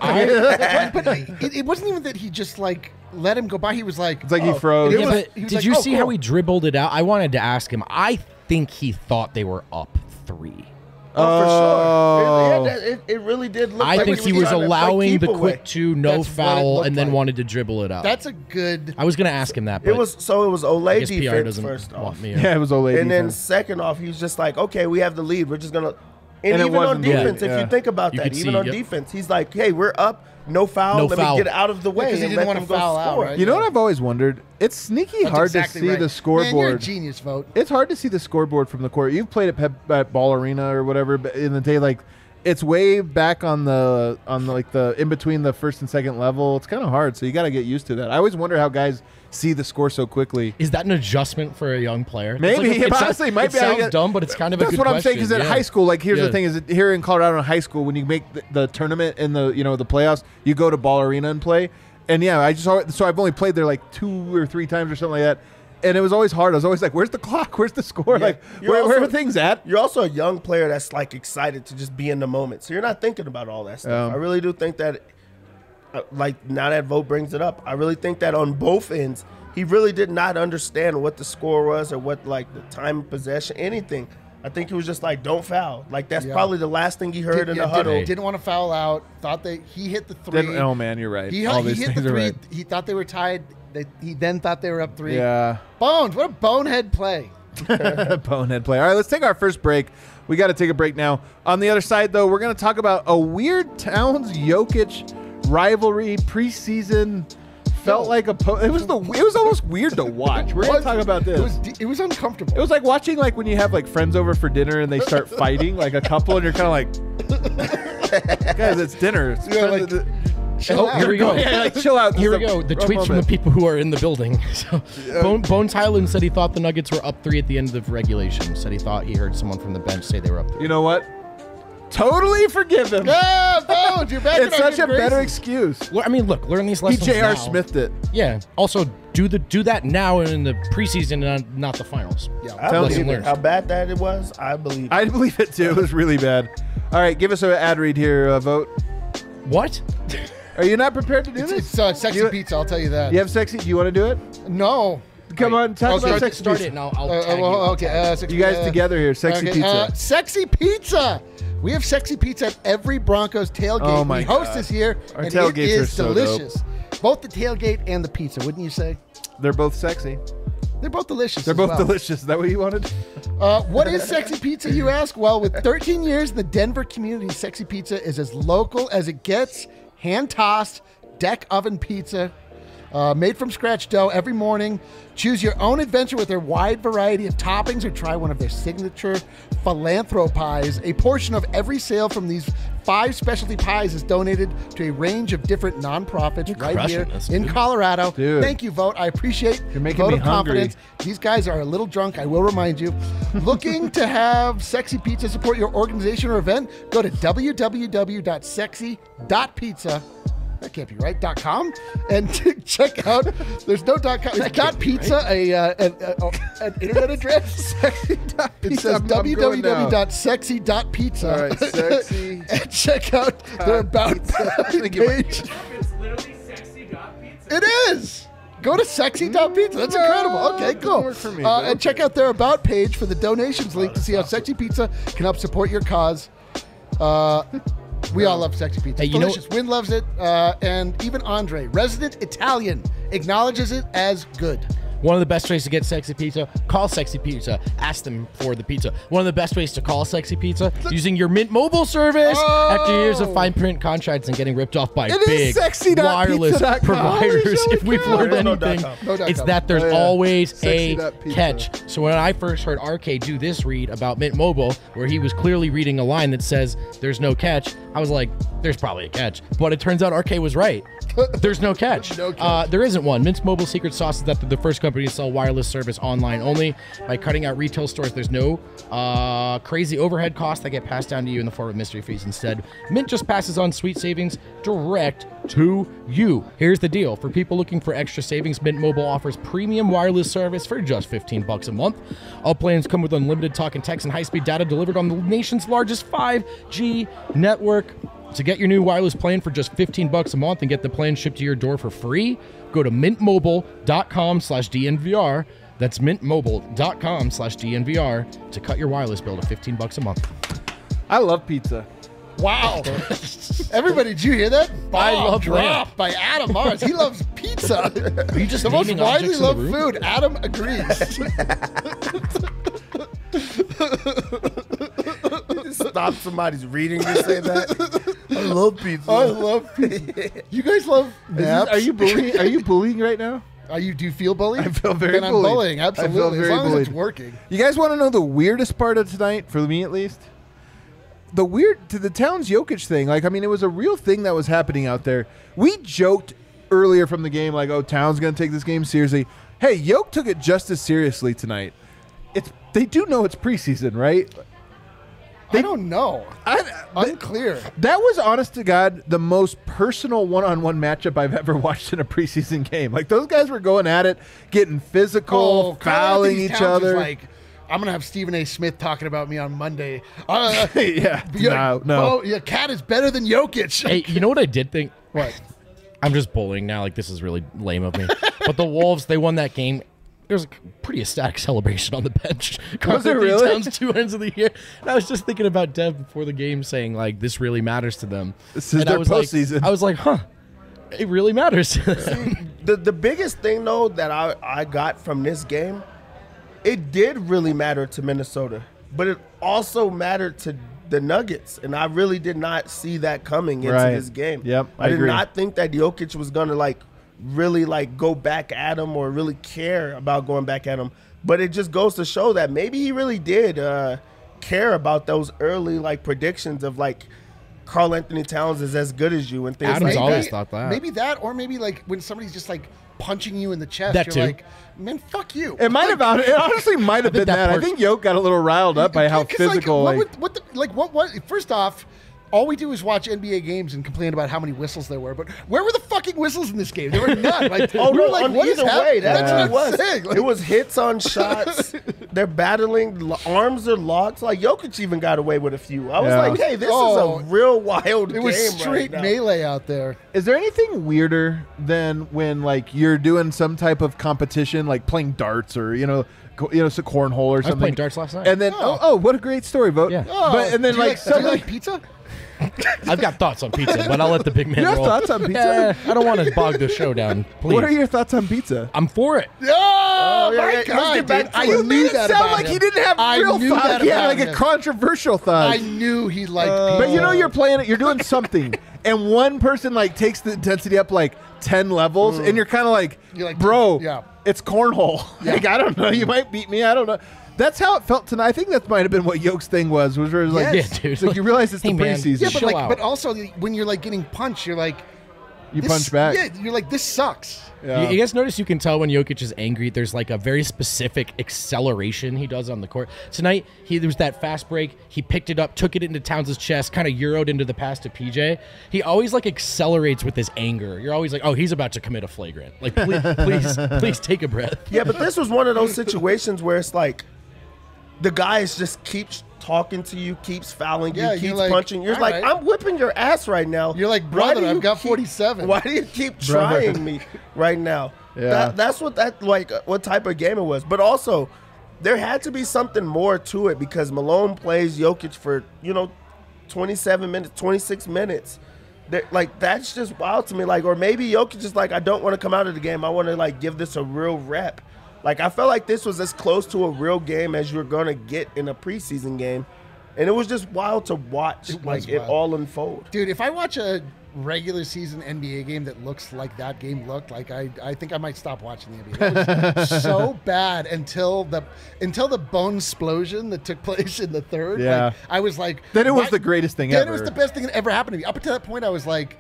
S8: I, but but it, it wasn't even that he just like let him go by. He was like,
S10: It's like he
S8: oh.
S10: froze.
S8: It
S9: Yeah,
S8: was-
S9: but
S8: he was
S9: did
S8: like,
S9: you
S8: oh,
S9: see how
S8: cool.
S9: he dribbled it out? I wanted to ask him. I think he thought they were up three.
S7: Oh, for
S10: Oh.
S7: sure. It, it, it really did look
S9: I
S7: like
S9: think
S7: he
S9: he was
S7: trying to play
S9: allowing the
S7: keep away.
S9: quick two, no
S8: That's what it
S9: foul,
S8: looked
S9: and then
S8: like.
S9: wanted to dribble it out.
S8: That's a good.
S9: I was going to ask him that, but
S7: It was so it was Olay
S9: I guess P R
S7: defense
S9: doesn't
S7: first off.
S9: want me.
S10: Yeah, it was Olay
S7: And then
S10: defense.
S7: second off, he was just like, okay, we have the lead. We're just gonna. And,
S10: And it
S7: even on
S10: wasn't the lead,
S7: defense, if
S10: yeah.
S7: you think about
S9: You
S7: that,
S9: could
S7: even
S9: see,
S7: on
S9: yep.
S7: defense, he's like, hey, we're up, no foul.
S9: No
S7: let
S9: foul.
S7: me get out of the way
S8: Because he
S7: and
S8: didn't
S7: let
S8: want
S7: them
S8: to
S7: go
S8: foul out,
S7: score.
S8: right?
S10: You know what I've always wondered? It's sneaky
S8: That's
S10: hard
S8: exactly
S10: to see
S8: right.
S10: the scoreboard.
S8: Man, you're a genius, Vote.
S10: It's hard to see the scoreboard from the court. You've played at, Pep, at Ball Arena or whatever, but in the day, like it's way back on the on the, like the in between the first and second level. It's kind of hard, so you got to get used to that. I always wonder how guys see the score so quickly.
S9: Is that an adjustment for a young player?
S10: Maybe
S9: It's like a-
S10: it
S9: it
S10: honestly
S9: sounds,
S10: might
S9: it
S10: be.
S9: sounds dumb, but it's kind of a
S10: That's
S9: good
S10: what I'm saying. Because
S9: question,
S10: at
S9: yeah.
S10: high school, like here's
S9: Yeah.
S10: the thing: is that here in Colorado in high school, when you make the, the tournament in the you know the playoffs, you go to Ball Arena and play. And yeah, I just always- so I've only played there like two or three times or something like that. And it was always hard. I was always like, "Where's the clock? Where's the score?
S7: Yeah.
S10: Like,
S7: You're
S10: where, where
S7: also-
S10: are things at?"
S7: You're also a young player that's like excited to just be in the moment, so you're not thinking about all that stuff.
S10: Um,
S7: I really do think that, uh, like now that Vote brings it up, I really think that on both ends, he really did not understand what the score was or what like the time of possession, anything. I think he was just like, "Don't foul." Like that's
S8: Yeah.
S7: probably the last thing he heard
S8: Did-
S7: in
S8: yeah,
S7: the huddle.
S8: Didn't, didn't want to foul out. Thought that he hit the three.
S10: Didn't- oh man, you're right.
S8: He,
S10: All
S8: he
S10: these
S8: hit the
S10: things are
S8: three.
S10: right.
S8: He thought they were tied. They, he then thought they were up three.
S10: Yeah.
S8: Bones, what a bonehead play.
S10: Bonehead play. All right, let's take our first break. We got to take a break now. On the other side, though, we're going to talk about a weird Towns Jokic rivalry preseason. Felt like a po- it was the it was almost weird to watch. We're going to talk about this.
S8: It was, it was uncomfortable.
S10: It was like watching like when you have like friends over for dinner and they start fighting like a couple and you're kind of like, guys, it's dinner. It's
S8: Yeah, like,
S10: friends-
S8: chill
S9: Oh,
S8: out.
S9: here we go.
S10: Yeah, like, chill out.
S9: Here we
S10: Just a
S9: go. The
S10: rough
S9: tweets from the
S10: moment.
S9: people who are in the building. So, Bone, Bones Highland said he thought the Nuggets were up three at the end of regulation. Said he thought he heard someone from the bench say they were up three.
S10: You know what? Totally forgive him.
S8: Yeah, Bones, you're back.
S10: It's
S8: in our
S10: such a
S8: good
S10: better
S8: graces.
S10: excuse.
S9: Well, I mean, look, learn these
S10: He
S9: lessons
S10: J R.
S9: now.
S10: Smithed it.
S9: Yeah. Also, do the do that now in the preseason and not the finals.
S8: Yeah.
S7: I
S10: Tell me.
S7: believe it.
S9: Learn.
S7: How bad that it was, I believe.
S10: I believe it too. It was really bad. All right, give us an ad read here, uh, Vote.
S9: What?
S10: Are you not prepared to do
S8: It's,
S10: this?
S8: it's uh, sexy
S10: You-
S8: pizza, I'll tell you that.
S10: You have sexy? Do you want to do it?
S8: No.
S10: Come on, talk
S8: I'll
S10: about
S8: start-
S10: sexy
S9: Start
S10: pizza.
S9: it and I'll, I'll
S8: Uh,
S9: tag
S8: well,
S9: you. I'll
S8: okay,
S9: tag
S8: uh,
S9: you.
S8: sexy,
S10: You guys
S8: uh,
S10: together here, sexy
S8: okay,
S10: pizza.
S8: uh, sexy pizza. We have sexy pizza at every Broncos tailgate
S10: Oh my
S8: we host
S10: God.
S8: this year,
S10: Our
S8: and
S10: tailgates
S8: it
S10: are
S8: is
S10: so
S8: delicious. Both the tailgate and the pizza, wouldn't you say?
S10: They're both sexy.
S8: They're both delicious.
S10: They're
S8: as
S10: both
S8: well.
S10: delicious. Is that what you wanted?
S8: Uh, what is sexy pizza, you ask? Well, with thirteen years in the Denver community, sexy pizza is as local as it gets. Hand tossed, deck oven pizza, uh, made from scratch dough every morning. Choose your own adventure with their wide variety of toppings or try one of their signature philanthropies. A portion of every sale from these five specialty pies is donated to a range of different nonprofits right
S9: crushing
S8: here
S9: this,
S8: in
S9: dude.
S8: Colorado.
S10: Dude.
S8: Thank you, Vote. I appreciate
S10: You're making
S8: vote
S10: me
S8: of
S10: hungry.
S8: confidence. These guys are a little drunk, I will remind you. Looking to have Sexy Pizza support your organization or event? Go to w w w dot sexy dot pizza. That can't be right. Dot com and check out. There's no dot com. It's dot pizza a, uh, an, uh, an internet address.
S10: Sexy dot
S8: It
S10: pizza.
S8: says
S10: I'm- I'm
S8: w
S10: going
S8: w w
S10: now.
S8: dot sexy dot pizza.
S10: All right, sexy
S8: and check out their about
S10: Thank you.
S8: page. It is. Go to sexy dot pizza. That's incredible. Okay,
S10: Doesn't
S8: cool.
S10: work for me,
S8: Uh,
S10: but
S8: and check out their about page for the donations link to see how Sexy Pizza can help support your cause. Uh, we all love Sexy Pizza.
S9: Hey,
S8: It's
S9: you know-
S8: delicious. Win loves it, uh, and even Andre, resident Italian, acknowledges it as good.
S9: One of the best ways to get Sexy Pizza, call Sexy Pizza. Ask them for the pizza. One of the best ways to call Sexy Pizza, using your Mint Mobile service.
S8: Oh!
S9: After years of fine print contracts and getting ripped off by
S10: It is
S9: big
S10: sexy dot
S9: wireless
S10: pizza dot com.
S9: providers,
S10: Holy
S9: if we've
S10: cow.
S9: learned
S7: There's no dot
S9: anything,
S7: com.
S8: No dot
S9: it's
S8: com.
S9: that there's
S10: Oh, yeah.
S9: always
S10: Sexy
S9: a
S10: dot pizza.
S9: catch. So when I first heard R K do this read about Mint Mobile, where he was clearly reading a line that says there's no catch, I was like, there's probably a catch. But it turns out R K was right. There's no catch.
S8: No catch.
S9: Uh, there isn't one. Mint Mobile secret sauce is that they're the first company to sell wireless service online only. By cutting out retail stores, there's no uh, crazy overhead costs that get passed down to you in the form of mystery fees. Instead, Mint just passes on sweet savings direct to you. Here's the deal. For people looking for extra savings, Mint Mobile offers premium wireless service for just fifteen bucks a month. All plans come with unlimited talk and text and high-speed data delivered on the nation's largest five G network. To get your new wireless plan for just fifteen bucks a month and get the plan shipped to your door for free, go to mintmobile.com slash DNVR. That's mintmobile.com slash DNVR to cut your wireless bill to fifteen bucks a month.
S10: I love pizza.
S8: Wow. Everybody, did you hear that? Bomb
S9: I love
S8: drop
S9: lamb.
S8: by Adam Mars. He loves pizza.
S9: Are you just
S8: the most
S9: naming
S8: widely
S9: objects in the
S8: loved
S9: room?
S8: food? Adam agrees.
S7: Stop somebody's reading to say that. I love pizza.
S8: I love pizza. You guys love
S10: Is this-
S8: naps?
S10: are you bullying? Are you bullying right now?
S8: Are you? Do you feel bullied?
S10: I feel very
S8: then I'm
S10: bullied.
S8: bullying.
S10: I feel
S8: Absolutely.
S10: very
S8: as long
S10: bullied.
S8: as it's working.
S10: You guys want to know the weirdest part of tonight, for me at least? The weird to the Towns Jokic thing. Like, I mean, it was a real thing that was happening out there. We joked earlier from the game, like, "Oh, Towns going to take this game seriously." Hey, Yoke took it just as seriously tonight. It's they do know it's preseason, right?
S8: I don't know.
S10: I,
S8: Unclear.
S10: That was, honest to God, the most personal one-on-one matchup I've ever watched in a preseason game. Like, those guys were going at it, getting physical,
S8: Oh, Carl
S10: fouling
S8: Anthony
S10: each
S8: Towns is
S10: other.
S8: like, I'm gonna have Stephen A. Smith talking about me on Monday. Uh,
S10: yeah, no, no.
S8: Oh, yeah, Cat is better than Jokic.
S9: Hey, you know what I did think?
S8: What?
S9: I'm just bullying now. Like, this is really lame of me. But the Wolves, they won that game. There was a pretty ecstatic celebration on the bench.
S10: Was there
S9: Karl-Anthony
S10: really?
S9: Towns, two ends of the year. And I was just thinking about Dev before the game, saying like, "This really matters to them."
S10: This is
S9: and
S10: their
S9: I was like,
S10: postseason.
S9: I was like, "Huh, it really matters to them."
S7: The the biggest thing though that I, I got from this game, it did really matter to Minnesota, but it also mattered to the Nuggets, and I really did not see that coming into
S10: Right.
S7: this game.
S10: Yep,
S7: I,
S10: I
S7: did
S10: agree.
S7: not think that Jokic was gonna like really like go back at him or really care about going back at him. But it just goes to show that maybe he really did uh, care about those early like predictions of like Karl Anthony Towns is as good as you and things
S9: Adams
S7: like
S9: always
S7: that.
S9: thought that.
S8: Maybe that, or maybe like when somebody's just like punching you in the chest,
S9: That
S8: you're
S9: too.
S8: like, man, fuck you.
S10: It might have. It honestly might have been
S9: think that
S10: that. I
S9: part-
S10: think Yoke got a little riled up by how
S8: 'Cause,
S10: physical.
S8: Like,
S10: Like,
S8: what, would, what the, like what? What? First off, all we do is watch N B A games and complain about how many whistles there were. But where were the fucking whistles in this game? There were none. Like,
S7: Oh
S8: we
S7: no!
S8: were like,
S7: on
S8: what is
S7: either
S8: happening?
S7: way, that's
S10: Yeah.
S7: what it was.
S8: I'm saying. Like,
S7: It was hits on shots. They're battling. l- Arms are locked. Like Jokic even got away with a few. I was
S10: Yeah.
S7: like, hey, this
S8: Oh,
S7: is a real wild
S8: it
S7: game
S8: was
S7: right
S8: straight
S7: now.
S8: melee out there.
S10: is there anything weirder than when like you're doing some type of competition, like playing darts or you know, co- you know, some cornhole or something?
S9: playing darts last night.
S10: And then, oh, oh what a great story, vote.
S9: Yeah.
S8: Oh,
S10: But and then
S8: do you
S10: like
S8: do you
S10: somebody.
S8: like pizza?
S9: I've got thoughts on pizza, but I'll let the big man
S10: You have
S9: roll.
S10: thoughts on pizza?
S9: Eh, I don't want to bog the show down. Please.
S10: What are your thoughts on pizza?
S9: I'm for it.
S8: Oh,
S7: yeah,
S8: my
S7: yeah, let's
S8: God,
S7: get back
S8: dude.
S7: to
S8: I
S7: it.
S10: You
S8: knew
S10: made it
S8: that
S10: sound
S8: about
S10: like
S8: him.
S10: he didn't have
S8: I
S10: real
S8: knew
S10: thoughts.
S8: that
S10: He had
S8: about
S10: like
S8: him.
S10: a controversial thought.
S8: I knew he liked
S10: But
S8: pizza.
S10: you know you're playing it, you're doing something, and one person like takes the intensity up like ten levels, and you're kind of like,
S8: You're like,
S10: bro,
S8: yeah.
S10: it's cornhole. Like I don't know, you might beat me. I don't know. That's how it felt tonight. I think that might have been what Yoke's thing was. Was where it was like,
S9: Yes. Yeah, dude.
S10: it's like you realize it's
S9: Hey,
S10: the
S9: man.
S10: preseason.
S8: Yeah, but
S9: Chill
S8: like,
S9: out.
S8: but also when you're like getting punched, you're like,
S10: you
S8: this-
S10: punch back.
S8: Yeah, you're like, this sucks.
S10: Yeah.
S9: You, you guys notice you can tell when Jokic is angry. There's like a very specific acceleration he does on the court. Tonight, he there was that fast break. He picked it up, took it into Towns' chest, kind of euroed into the pass to P J. He always like accelerates with his anger. You're always like, oh, he's about to commit a flagrant. Like, please, please, please take a breath.
S7: Yeah, but this was one of those situations where it's like the guys just keeps talking to you, keeps fouling
S8: Yeah,
S7: you,
S8: you're
S7: keeps
S8: like,
S7: punching. You're
S8: all
S7: like,
S8: right.
S7: I'm whipping your ass right now.
S8: You're like,
S7: Why
S8: brother,
S7: do
S8: I've
S7: you
S8: got
S7: keep-
S8: forty-seven.
S7: Why do you keep
S10: Brother.
S7: trying me right now?
S10: Yeah.
S7: That, that's what that like uh, what type of game it was. But also, there had to be something more to it because Malone plays Jokic for you know twenty-seven minutes, twenty-six minutes. They're, like that's just wild to me. Like, or maybe Jokic is like, I don't want to come out of the game. I want to like give this a real rep. Like, I felt like this was as close to a real game as you're gonna get in a preseason game, and it was just wild to watch
S8: It was
S7: like it
S8: wild.
S7: all unfold.
S8: Dude, if I watch a regular season N B A game that looks like that game looked, like I, I think I might stop watching the N B A. It was so bad until the until the bone explosion that took place in the third.
S10: Yeah.
S8: Like, I was like,
S10: Then it was
S8: why-
S10: the greatest thing
S8: then
S10: ever.
S8: it was the best thing that ever happened to me. Up until that point, I was like,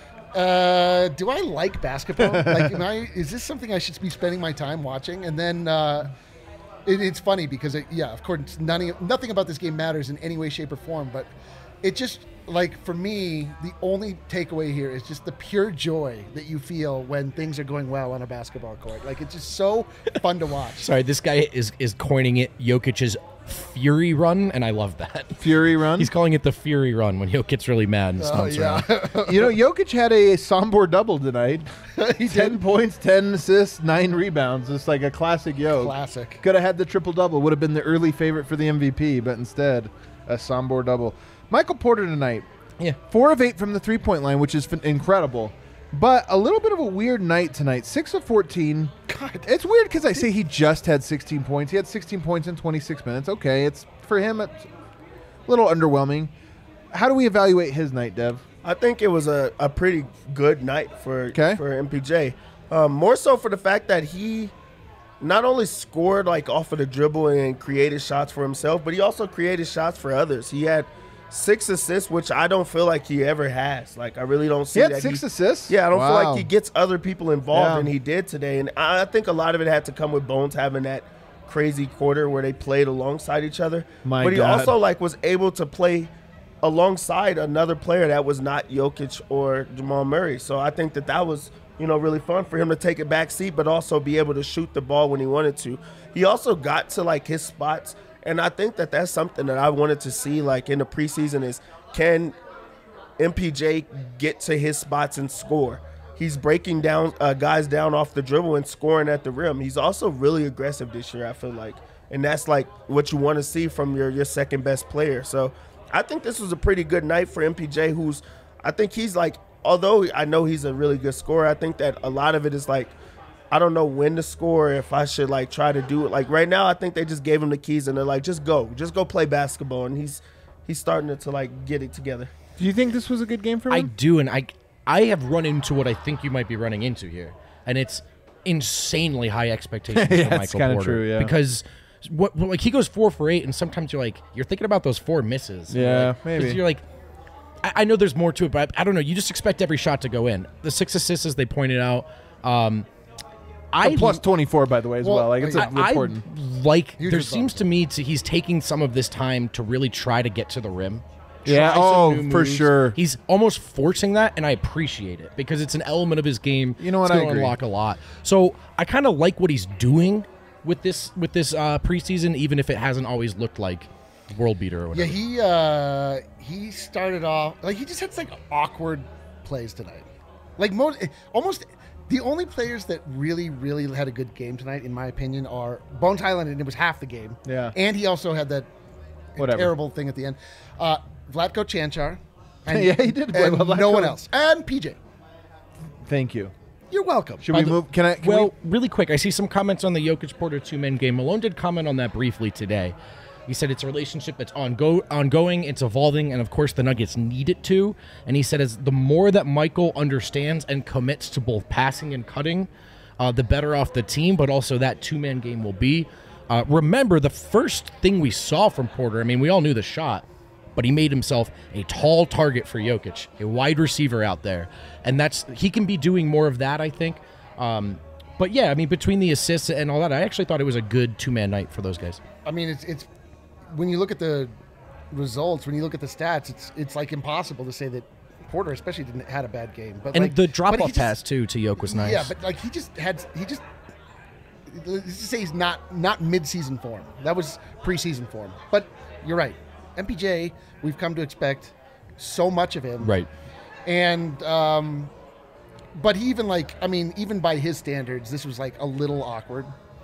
S8: uh, do I like basketball? Like, am I? Is this something I should be spending my time watching? And then. Uh, It, it's funny because, it, yeah, of course, nothing, nothing about this game matters in any way, shape, or form. But it just, like, for me, the only takeaway here is just the pure joy that you feel when things are going well on a basketball court. Like, it's just so fun to watch.
S9: Sorry, this guy is is coining it Jokic's Fury Run, and I love that.
S10: Fury run.
S9: He's calling it the Fury Run when Jokic gets really mad and
S8: Oh,
S9: stomps
S8: yeah.
S9: around.
S10: You know, Jokic had a Sombor double tonight.
S8: He
S10: ten
S8: did.
S10: points, ten assists, nine rebounds. It's like a classic Jokic.
S8: Classic.
S10: Could have had the triple double. Would have been the early favorite for the M V P, but instead, a Sombor double. Michael Porter tonight.
S9: Yeah.
S10: Four of eight from the three-point line, which is f- incredible. But a little bit of a weird night tonight. Six of fourteen.
S8: God.
S10: It's weird because I say he just had sixteen points. He had sixteen points in twenty-six minutes. Okay, it's for him, it's a little underwhelming. How do we evaluate his night, Dev?
S7: I think it was a, a pretty good night for
S10: Okay.
S7: for M P J. Um, more so for the fact that he not only scored like off of the dribble and created shots for himself, but he also created shots for others. He had six assists, which I don't feel like he ever has. Like I really don't see
S10: He had
S7: that
S10: six
S7: he,
S10: assists?
S7: Yeah, I don't feel
S10: Wow.
S7: like he gets other people involved,
S10: Yeah.
S7: and he did today. And I I think a lot of it had to come with Bones having that crazy quarter where they played alongside each other.
S10: My
S7: but he
S10: God.
S7: also like was able to play alongside another player that was not Jokic or Jamal Murray. So I think that that was, you know, really fun for him to take a back seat, but also be able to shoot the ball when he wanted to. He also got to like his spots, and I think that that's something that I wanted to see like in the preseason is can M P J get to his spots and score? He's breaking down uh, guys down off the dribble and scoring at the rim. He's also really aggressive this year, I feel like, and that's like what you want to see from your your second best player. So I think this was a pretty good night for M P J, who's I think he's like, although I know he's a really good scorer, I think that a lot of it is like, I don't know when to score, if I should like try to do it. Like right now, I think they just gave him the keys and they're like, just go, just go play basketball. And he's he's starting to, to like get it together.
S10: Do you think this was a good game for him?
S9: I do, and I I have run into what I think you might be running into here, and it's insanely high expectations
S10: Yeah,
S9: for
S10: it's
S9: Michael
S10: kinda
S9: Porter.
S10: true, yeah.
S9: Because what like he goes four for eight, and sometimes you're like you're thinking about those four misses. You're
S10: Yeah,
S9: like- 'cause
S10: maybe.
S9: you're like. I I know there's more to it, but I, I don't know. You just expect every shot to go in. The six assists, as they pointed out, um, I
S10: A plus twenty-four, by the way, as well.
S8: Well,
S10: Like it's
S9: I,
S10: a, important.
S9: I like.
S8: Huge
S9: there
S8: response.
S9: seems to me to he's taking some of this time to really try to get to the rim.
S10: Yeah,
S9: try some
S10: oh,
S9: new
S10: for
S9: moves.
S10: sure.
S9: He's almost forcing that, and I appreciate it because it's an element of his game.
S10: You know what,
S9: It's
S10: I
S9: gonna
S10: agree.
S9: unlock a lot. So I kind of like what he's doing with this with this uh, preseason, even if it hasn't always looked like world beater or
S8: Yeah,
S9: whatever.
S8: he uh, he started off like he just had like awkward plays tonight. Like most, almost the only players that really, really had a good game tonight, in my opinion, are Bones Highland, and it was half the game.
S10: Yeah.
S8: and he also had that
S10: Whatever.
S8: terrible thing at the end. Uh, Vlatko Chanchar. And,
S10: Yeah, he did play
S8: and
S10: well,
S8: no
S10: Vlatko.
S8: one else. And P J.
S10: Thank you.
S8: You're welcome.
S10: Should we
S9: the-
S10: move? Can I? Can
S9: well, really quick, I see some comments on the Jokic Porter two men game. Malone did comment on that briefly today. He said it's a relationship that's ongo- ongoing, it's evolving, and of course the Nuggets need it to. And he said, as the more that Michael understands and commits to both passing and cutting, uh, the better off the team, but also that two-man game will be. Uh, remember, the first thing we saw from Porter, I mean, we all knew the shot, but he made himself a tall target for Jokic, a wide receiver out there. And that's he can be doing more of that, I think. Um, but yeah, I mean, between the assists and all that, I actually thought it was a good two-man night for those guys.
S8: I mean, it's it's when you look at the results, when you look at the stats, it's it's like impossible to say that Porter, especially, didn't had a bad game. But
S9: And
S8: like,
S9: the
S8: but he
S9: drop-off
S8: just-
S9: pass, too, to Yoke was nice.
S8: Yeah, but like he just had he just let's just say he's not not mid-season form. That was preseason form. But you're right, M P J, we've come to expect so much of him.
S9: Right.
S8: And um, but he even like I mean even by his standards, this was like a little awkward.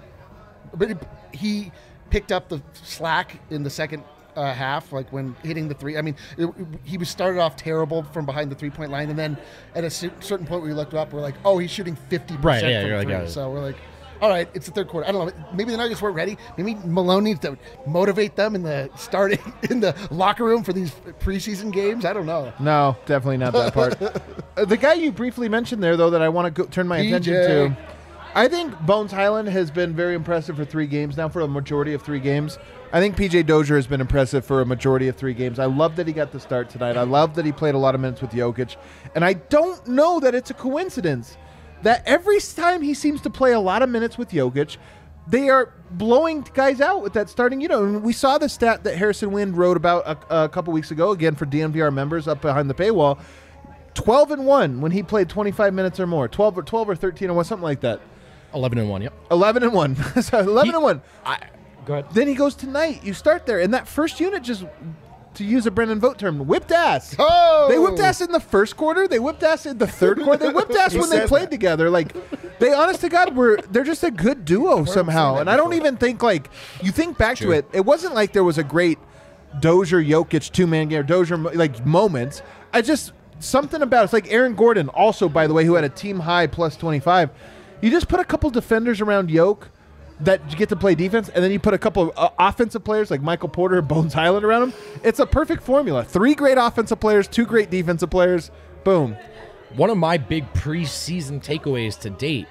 S8: But it, he picked up the slack in the second uh, half, like when hitting the three. I mean, it, it- he was started off terrible from behind the three-point line, and then at a cer- certain point where we looked up, we're like, oh, he's shooting fifty percent
S9: Right, yeah,
S8: from
S9: you're like,
S8: three.
S9: yeah.
S8: So we're like, all right, it's the third quarter. I don't know. Maybe the Nuggets weren't ready. Maybe Malone needs to motivate them in the starting in the locker room for these preseason games. I don't know.
S10: No, definitely not that part. Uh, the guy you briefly mentioned there, though, that I want to go, turn my
S8: P J.
S10: attention to, I think Bones Highland has been very impressive for three games now, for a majority of three games. I think P J Dozier has been impressive for a majority of three games. I love that he got the start tonight. I love that he played a lot of minutes with Jokic. And I don't know that it's a coincidence that every time he seems to play a lot of minutes with Jokic, they are blowing guys out with that starting, you know, and we saw the stat that Harrison Wind wrote about a, a couple weeks ago, again for D N V R members up behind the paywall, twelve and one when he played twenty-five minutes or more, twelve or twelve or thirteen or one, something like that.
S9: eleven and one, yep.
S10: eleven and one. So eleven
S9: He-
S10: and one.
S9: I, go ahead.
S10: Then he goes tonight. You start there, and that first unit just, to use a Brendan Vogt term, whipped ass.
S8: Oh!
S10: They whipped ass in the first quarter. They whipped ass in the third quarter. They whipped ass
S7: He
S10: when they
S7: said
S10: played
S7: that.
S10: together. Like, they, honest to God, were they're just a good duo somehow.
S8: that
S10: And I don't
S8: before.
S10: even think like you think back
S9: True.
S10: to it. It wasn't like there was a great Dozier, Jokic, two-man game, Dozier, like, moments. I just, something about it. It's like Aaron Gordon also, by the way, who had a team-high plus twenty-five. You just put a couple defenders around Jokic that get to play defense, and then you put a couple of uh, offensive players like Michael Porter, Bones Highland around him. It's a perfect formula. Three great offensive players, two great defensive players. Boom.
S9: One of my big preseason takeaways to date,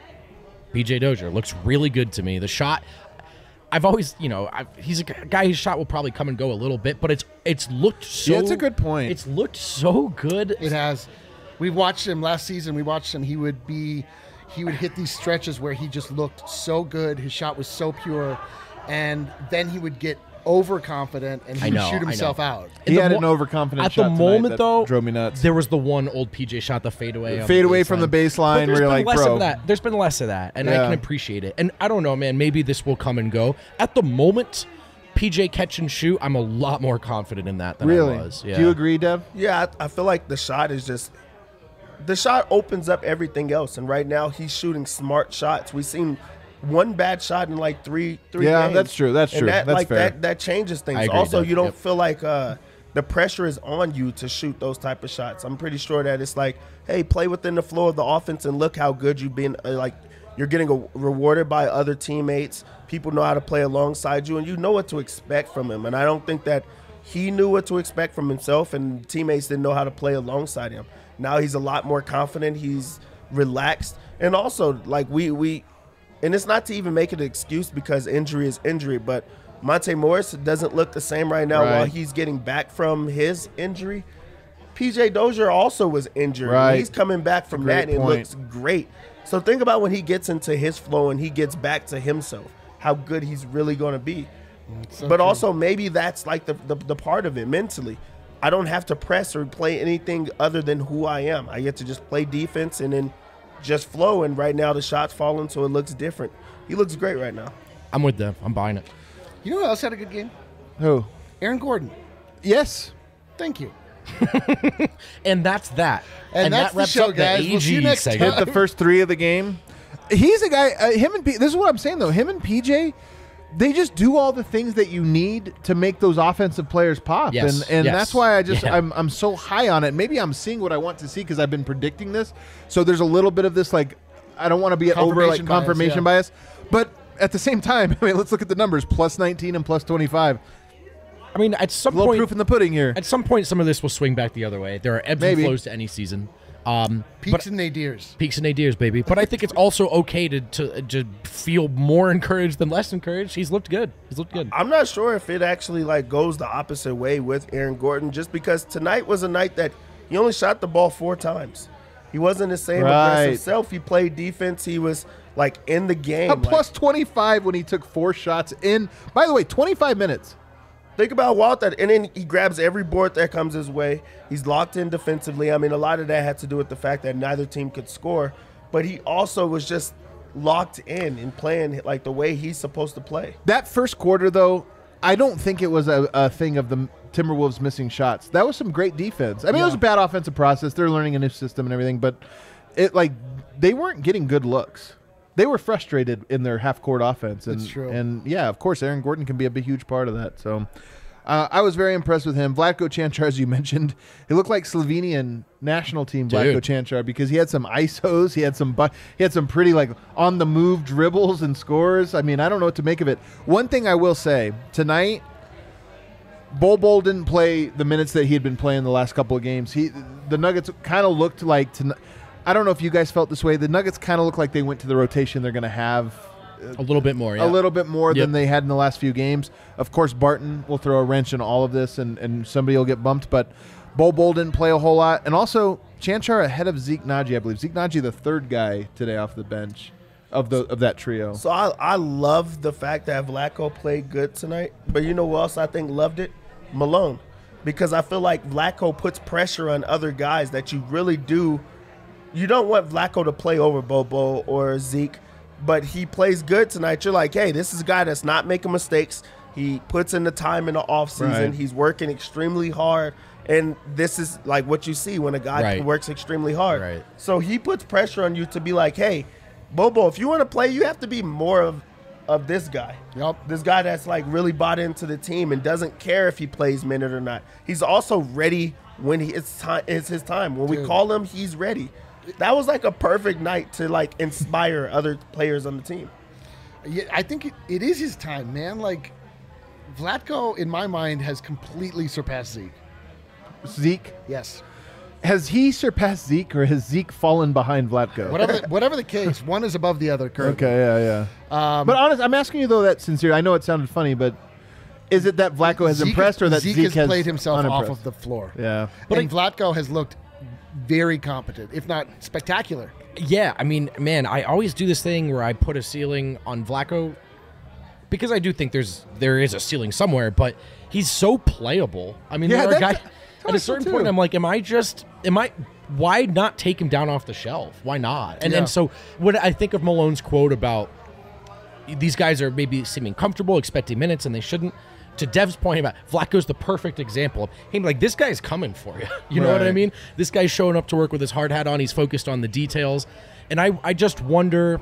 S9: P J Dozier looks really good to me. The shot, I've always, you know, I've, he's a guy whose shot will probably come and go a little bit, but it's it's looked so.
S10: Yeah, it's a good point.
S9: It's looked so good.
S8: It has. We watched him last season. We watched him. He would be, he would hit these stretches where he just looked so good. His shot was so pure, and then he would get overconfident and he
S9: I know,
S8: would shoot himself
S9: I know.
S8: out.
S10: He
S9: the
S10: had
S9: mo-
S10: an overconfident
S9: At
S10: shot
S9: the
S10: tonight
S9: moment,
S10: that
S9: though,
S10: drove me nuts.
S9: There was the one old P J shot, the fadeaway. on
S10: Fade
S9: the
S10: away from the baseline
S9: But there's
S10: where you're
S9: been
S10: like,
S9: less
S10: bro.
S9: of that. There's been less of that, and I
S10: Yeah.
S9: can appreciate it. And I don't know, man. Maybe this will come and go. At the moment, P J catch and shoot, I'm a lot more confident in that than
S10: Really?
S9: I was. Yeah.
S10: Do you agree, Dev?
S7: Yeah, I, I feel like the shot is just the shot opens up everything else, and right now he's shooting smart shots. We've seen one bad shot in like three three
S10: Yeah,
S7: games.
S10: that's true. That's
S7: And
S10: true.
S7: That,
S10: That's
S7: like
S10: fair.
S7: that that changes things.
S9: I agree,
S7: Also,
S9: Dev.
S7: you don't
S9: Yep.
S7: feel like uh, the pressure is on you to shoot those type of shots. I'm pretty sure that it's like, hey, play within the flow of the offense and look how good you've been. Uh, like you're getting a, rewarded by other teammates. People know how to play alongside you, and you know what to expect from him. And I don't think that he knew what to expect from himself, and teammates didn't know how to play alongside him. Now he's a lot more confident. He's relaxed, and also like we we, and it's not to even make it an excuse because injury is injury, but Monte Morris doesn't look the same right now
S10: Right.
S7: while he's getting back from his injury. P J Dozier also was injured. and
S10: Right.
S7: He's coming back from
S10: Great
S7: that and
S10: point.
S7: looks great. So think about when he gets into his flow and he gets back to himself, how good he's really going to be.
S8: So
S7: but
S8: true.
S7: also maybe that's like the, the the part of it mentally. I don't have to press or play anything other than who I am. I get to just play defense and then just flow. And right now the shot's falling, so it looks different. He looks great right now.
S9: I'm with them. I'm buying it.
S8: You know who else had a good game?
S10: Who?
S8: Aaron Gordon.
S10: Yes.
S8: Thank you.
S9: And that's that.
S8: And that's
S9: that
S8: the
S9: wraps
S8: show,
S9: up
S8: guys.
S9: the
S8: We'll see you
S9: A G
S8: next
S9: segment.
S10: Hit the first three of the game. He's a guy. Uh, him and P, this is what I'm saying though. Him and P J, they just do all the things that you need to make those offensive players pop,
S9: Yes,
S10: and and
S9: yes.
S10: that's why I just
S9: Yeah.
S10: I'm I'm so high on it. Maybe I'm seeing what I want to see because I've been predicting this. So there's a little bit of this like I don't want to be over like
S8: Confirmation bias,
S10: confirmation
S8: yeah.
S10: bias, but at the same time, I mean, let's look at the numbers: plus nineteen and plus twenty-five.
S9: I mean, at some
S10: Little
S9: point,
S10: proof in the pudding here.
S9: at some point, some of this will swing back the other way. There are ebbs
S10: Maybe.
S9: and flows to any season. Um,
S8: Peaks
S9: but,
S8: and nadirs.
S9: peaks and nadirs, baby. But I think it's also okay to, to to feel more encouraged than less encouraged. He's looked good. He's looked good.
S7: I'm not sure if it actually like goes the opposite way with Aaron Gordon, just because tonight was a night that he only shot the ball four times. He wasn't the same
S10: Right.
S7: aggressive self. He played defense. He was like in the game.
S10: A
S7: Like,
S10: plus twenty-five when he took four shots in. By the way, twenty-five minutes.
S7: think about Walt that, and then he grabs every board that comes his way. He's locked in defensively. I mean, a lot of that had to do with the fact that neither team could score, but he also was just locked in and playing like the way he's supposed to play.
S10: That first quarter, though, I don't think it was a, a thing of the Timberwolves missing shots. That was some great defense. I mean, it was a bad offensive process. They're learning a new system and everything, but it like they weren't getting good looks. They were frustrated in their half-court offense. And,
S8: That's true.
S10: And, yeah, of course, Aaron Gordon can be a big, huge part of that. So uh, I was very impressed with him. Vlatko Cancar, as you mentioned, he looked like Slovenian national team Vlatko
S9: Dude.
S10: Cancar because he had some I S Os. He had some bu- he had some pretty, like, on-the-move dribbles and scores. I mean, I don't know what to make of it. One thing I will say, tonight, Bol Bol didn't play the minutes that he had been playing the last couple of games. He, the Nuggets kind of looked like to, I don't know if you guys felt this way. The Nuggets kind of look like they went to the rotation they're going to have
S9: A little bit more. Yeah.
S10: a little bit more
S9: Yep.
S10: than they had in the last few games. Of course, Barton will throw a wrench in all of this, and, and somebody will get bumped. But Bol Bol didn't play a whole lot, and also Cancar ahead of Zeke Naji, I believe. Zeke Naji, the third guy today off the bench of the of that trio.
S7: So I, I love the fact that Vlatko played good tonight. But you know who else I think loved it? Malone. Because I feel like Vlatko puts pressure on other guys that you really do. You don't want Vlatko to play over Bobo or Zeke, but he plays good tonight. You're like, hey, this is a guy that's not making mistakes. He puts in the time in the offseason.
S10: Right.
S7: He's working extremely hard. And this is like what you see when a guy
S9: Right.
S7: works extremely hard.
S9: Right.
S7: So he puts pressure on you to be like, hey, Bobo, if you want to play, you have to be more of of this guy.
S8: Yep.
S7: This guy that's like really bought into the team and doesn't care if he plays minute or not. He's also ready when he, it's time. It's his time. When
S8: Dude.
S7: we call him, he's ready. That was like a perfect night to like inspire other players on the team.
S8: Yeah, I think it, it is his time, man. Like, Vlatko, in my mind, has completely surpassed Zeke.
S10: Zeke?
S8: Yes.
S10: Has he surpassed Zeke, or has Zeke fallen behind Vlatko?
S8: Whatever the, whatever the case, one is above the other currently.
S10: Okay, yeah, yeah.
S8: Um,
S10: but honest, I'm asking you, though, that sincere. I know it sounded funny, but is it that Vlatko has
S8: Zeke,
S10: impressed, or that
S8: Zeke,
S10: Zeke,
S8: has,
S10: has
S8: played himself
S10: unimpressed?
S8: off of the floor?
S10: Yeah.
S8: But and Vlatko has looked very competent, if not spectacular.
S9: Yeah, I mean, man, I always do this thing where I put a ceiling on Vlatko because I do think there's there is a ceiling somewhere, but he's so playable. I mean,
S10: Yeah,
S9: there are
S10: that's-
S9: guys at a certain
S10: too.
S9: point. I'm like, am I just am I? Why not take him down off the shelf? Why not? And
S8: Yeah.
S9: and so when I think of Malone's quote about these guys are maybe seeming comfortable, expecting minutes, and they shouldn't. To Dev's point about Vlatko's the perfect example of him, like, this guy's coming for you. You know what I
S10: Right.
S9: mean? This guy's showing up to work with his hard hat on. He's focused on the details. And I, I just wonder,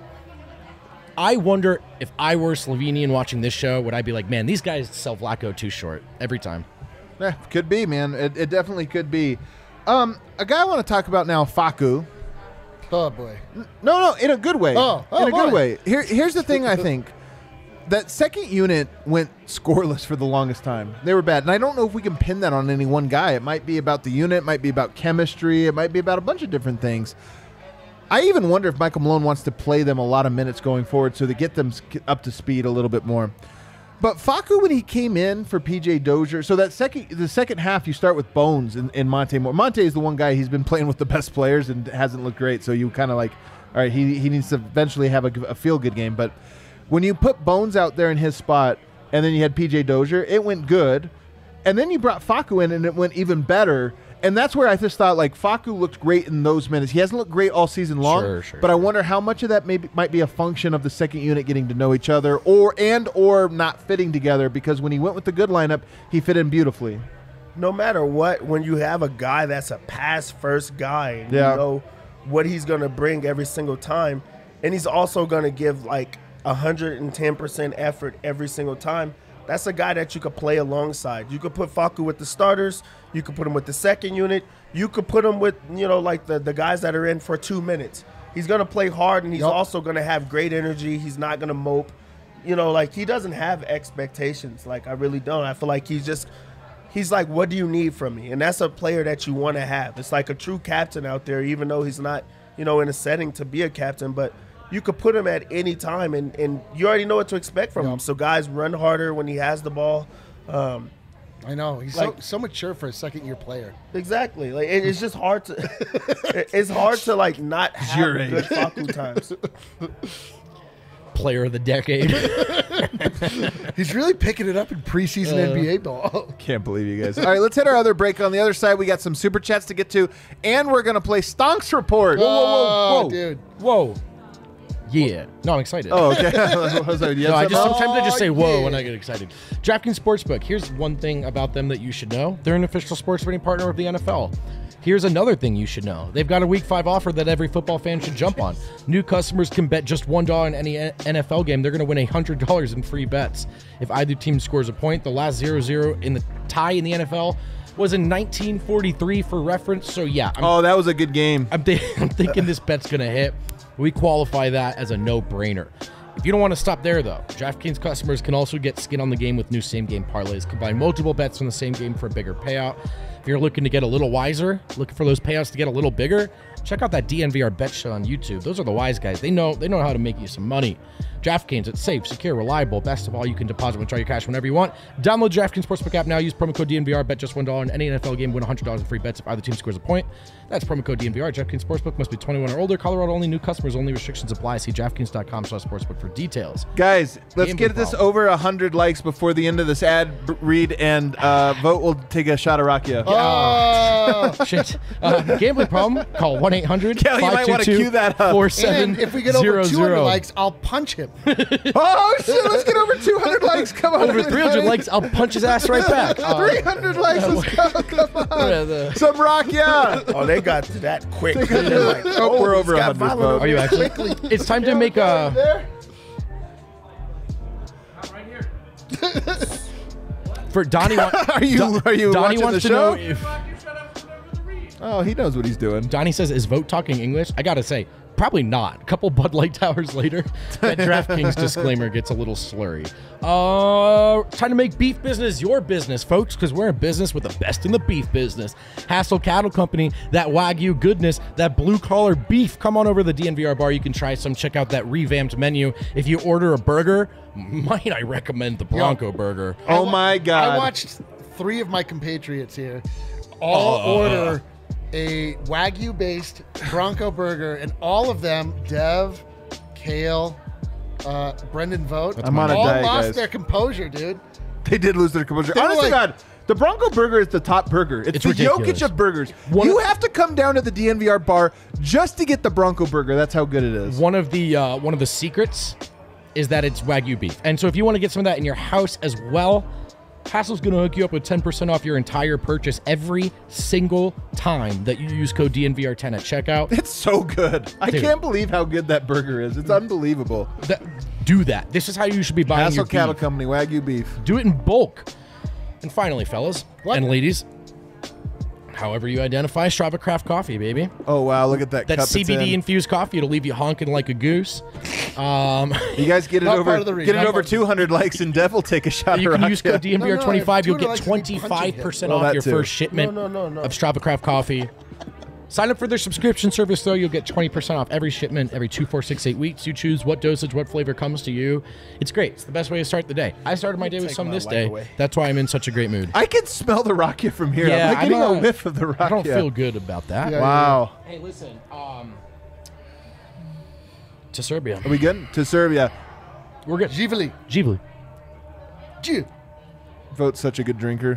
S9: I wonder if I were Slovenian watching this show, would I be like, man, these guys sell Vlatko too short every time.
S10: Yeah, could be, man. It, it definitely could be. Um, a guy I want to talk about now, Facu.
S8: Oh, boy.
S10: No, no, in a good way.
S8: Oh, oh,
S10: in a good
S8: boy.
S10: way. Here, here's the thing. I think that second unit went scoreless for the longest time. They were bad, and I don't know if we can pin that on any one guy. It might be about the unit, it might be about chemistry, it might be about a bunch of different things. I even wonder if Michael Malone wants to play them a lot of minutes going forward so to get them up to speed a little bit more. But Facu, when he came in for P J Dozier, so that second, the second half, you start with Bones and, and Monte Moore. Monte is the one guy, he's been playing with the best players and hasn't looked great. So you kind of like, all right, he, he needs to eventually have a, a feel-good game. But when you put Bones out there in his spot and then you had P J Dozier, it went good. And then you brought Facu in and it went even better. And that's where I just thought, like, Facu looked great in those minutes. He hasn't looked great all season long,
S9: Sure, sure.
S10: but I wonder how much of that maybe might be a function of the second unit getting to know each other, or and or not fitting together. Because when he went with the good lineup, he fit in beautifully.
S7: No matter what, when you have a guy that's a pass-first guy, and
S10: Yeah.
S7: you know what he's going to bring every single time, and he's also going to give like one hundred ten percent effort every single time, that's a guy that you could play alongside. You could put Facu with the starters. You could put him with the second unit. You could put him with, you know, like the, the guys that are in for two minutes. He's going to play hard, and he's
S8: Yep.
S7: also going to have great energy. He's not going to mope. You know, like, he doesn't have expectations. Like, I really don't. I feel like he's just – he's like, what do you need from me? And that's a player that you want to have. It's like a true captain out there, even though he's not, you know, in a setting to be a captain. But you could put him at any time, and, and you already know what to expect from
S8: Yep.
S7: him. So guys run harder when he has the ball. Um,
S8: I know. He's
S7: Like-
S8: so, so mature for a second-year player.
S7: exactly. Like, it, it's just hard to – it's hard to, like, not have
S10: your
S7: good Facu times.
S9: Player of the decade.
S8: He's really picking it up in preseason N B A ball.
S10: Can't believe you guys. All right, let's hit our other break. On the other side, we got some super chats to get to, and we're going to play Stonks Report.
S9: Whoa, whoa, whoa,
S8: Oh,
S9: whoa.
S8: dude.
S9: Whoa. Yeah. No, I'm excited.
S10: Oh, okay. I was like, you
S9: No, I
S10: have
S9: just
S10: something?
S9: sometimes I just say
S8: Oh,
S9: whoa
S8: yeah.
S9: when I get excited. DraftKings Sportsbook. Here's one thing about them that you should know. They're an official sports betting partner of the N F L. Here's another thing you should know. They've got a week five offer that every football fan should jump on. New customers can bet just one dollar in any N F L game. They're going to win one hundred dollars in free bets. If either team scores a point, the last zero zero in the tie in the N F L was in nineteen forty-three for reference. So yeah, I'm,
S10: Oh, that was a good game.
S9: I'm, th- I'm thinking this bet's going to hit. We qualify that as a no-brainer. If you don't want to stop there, though, DraftKings customers can also get skin on the game with new same-game parlays. Combine multiple bets from the same game for a bigger payout. If you're looking to get a little wiser, looking for those payouts to get a little bigger, check out that D N V R Bet Show on YouTube. Those are the wise guys. They know they know how to make you some money. DraftKings, it's safe, secure, reliable. Best of all, you can deposit and withdraw your cash whenever you want. Download DraftKings Sportsbook app now. Use promo code D N V R. Bet just one dollar in any N F L game. Win one hundred dollars in free bets if either team scores a point. That's promo code D N V R. DraftKings Sportsbook must be twenty-one or older. Colorado only. New customers only. Restrictions apply. See DraftKings.com slash sportsbook for details.
S10: Guys, let's
S9: Gambling
S10: get this
S9: problem.
S10: over one hundred likes before the end of this ad b- read, and uh, Vote will take a shot of Rakia.
S8: Oh.
S9: Shit. Uh, gambling problem? Call one eight hundred
S10: Kelly, you might wanna cue that up.
S9: four seven
S8: And if we get over
S9: zero
S8: two hundred
S9: zero.
S8: likes, I'll punch him.
S10: Oh, shit, let's get over two hundred likes. Come on.
S9: Over three hundred likes, I'll punch his ass right back. Uh,
S10: three hundred likes. Let's go. Come on.
S9: yeah, the-
S10: Some Rakia.
S7: Oh, they got to that quick.
S10: Like, oh, we're over
S7: it's got
S10: one hundred,
S7: violent
S10: folks.
S9: Are you actually? It's time to make a.
S10: There.
S9: For Donnie, wa-
S10: Are you
S9: Don-
S10: are you
S9: Donnie
S10: watching
S9: wants
S10: the
S9: to
S10: show?
S9: know if
S10: Oh, he knows what he's doing.
S9: Donnie says, "Is Vote talking English?" I gotta say, probably not. A couple Bud Light Towers later, that DraftKings disclaimer gets a little slurry. Uh, trying to make beef business your business, folks, because we're in business with the best in the beef business. Hassel Cattle Company, that Wagyu goodness, that blue-collar beef. Come on over to the D N V R bar. You can try some. Check out that revamped menu. If you order a burger, might I recommend the Bronco
S8: Yo.
S9: Burger?
S10: Oh my God!
S8: I watched three of my compatriots here all
S9: Uh.
S8: order a Wagyu-based Bronco burger, and all of them, Dev, Kale, uh, Brendan Vogt,
S10: I'm on a
S8: all
S10: diet,
S8: lost
S10: guys.
S8: their composure, dude.
S10: They did lose their composure.
S8: They were
S10: Honest to
S8: like-
S10: God, the Bronco Burger is the top burger. It's,
S9: It's
S10: the
S9: ridiculous.
S10: Jokic of burgers.
S9: One
S10: you
S9: of-
S10: have to come down to the D N V R bar just to get the Bronco Burger. That's how good it is.
S9: One of the uh, one of the secrets is that it's Wagyu beef. And so if you want to get some of that in your house as well, Hassel's going to hook you up with ten percent off your entire purchase every single time that you use code D N V R ten at checkout.
S10: It's so good. I
S9: Dude.
S10: can't believe how good that burger is. It's unbelievable.
S9: That, do that. This is how you should be buying
S10: Hassel
S9: your
S10: Cattle
S9: beef.
S10: Company, Wagyu beef.
S9: Do it in bulk. And finally, fellas
S8: What?
S9: and ladies, however you identify, Strava Craft Coffee, baby.
S10: Oh wow, look at that.
S9: That
S10: cup
S9: C B
S10: it's in.
S9: D infused coffee, it'll leave you honking like a goose. Um,
S10: You guys get it
S8: Not
S10: over
S8: part of the read,
S10: get it
S8: not
S10: over
S8: part of the-
S10: two hundred likes and Dev will take a shot.
S9: you
S10: of
S9: can use
S10: Rakia.
S9: code D N V R
S8: No, no,
S9: twenty-five. You'll
S8: two
S9: get
S8: hundred likes would be punching
S9: twenty-five percent
S10: him.
S9: off
S10: Well,
S9: your
S10: that too.
S9: first shipment
S7: No, no, no, no.
S9: of Strava Craft Coffee. Sign up for their subscription service, though. You'll get twenty percent off every shipment every two, four, six, eight weeks. You choose what dosage, what flavor comes to you. It's great. It's the best way to start the day. I started my day with
S7: Take
S9: some
S7: my
S9: this
S7: life
S9: day.
S7: away.
S9: That's why I'm in such a great mood.
S10: I can smell the Rakia from here.
S9: Yeah,
S10: I'm like getting
S9: I'm, uh,
S10: a whiff of the Rakia.
S9: I don't feel good about that.
S8: Yeah.
S10: Wow.
S9: Hey, listen. Um, to Serbia.
S10: Are we good? To Serbia.
S9: We're good.
S8: Givali.
S9: Ghibli.
S8: Gee.
S10: Vote's such a good drinker.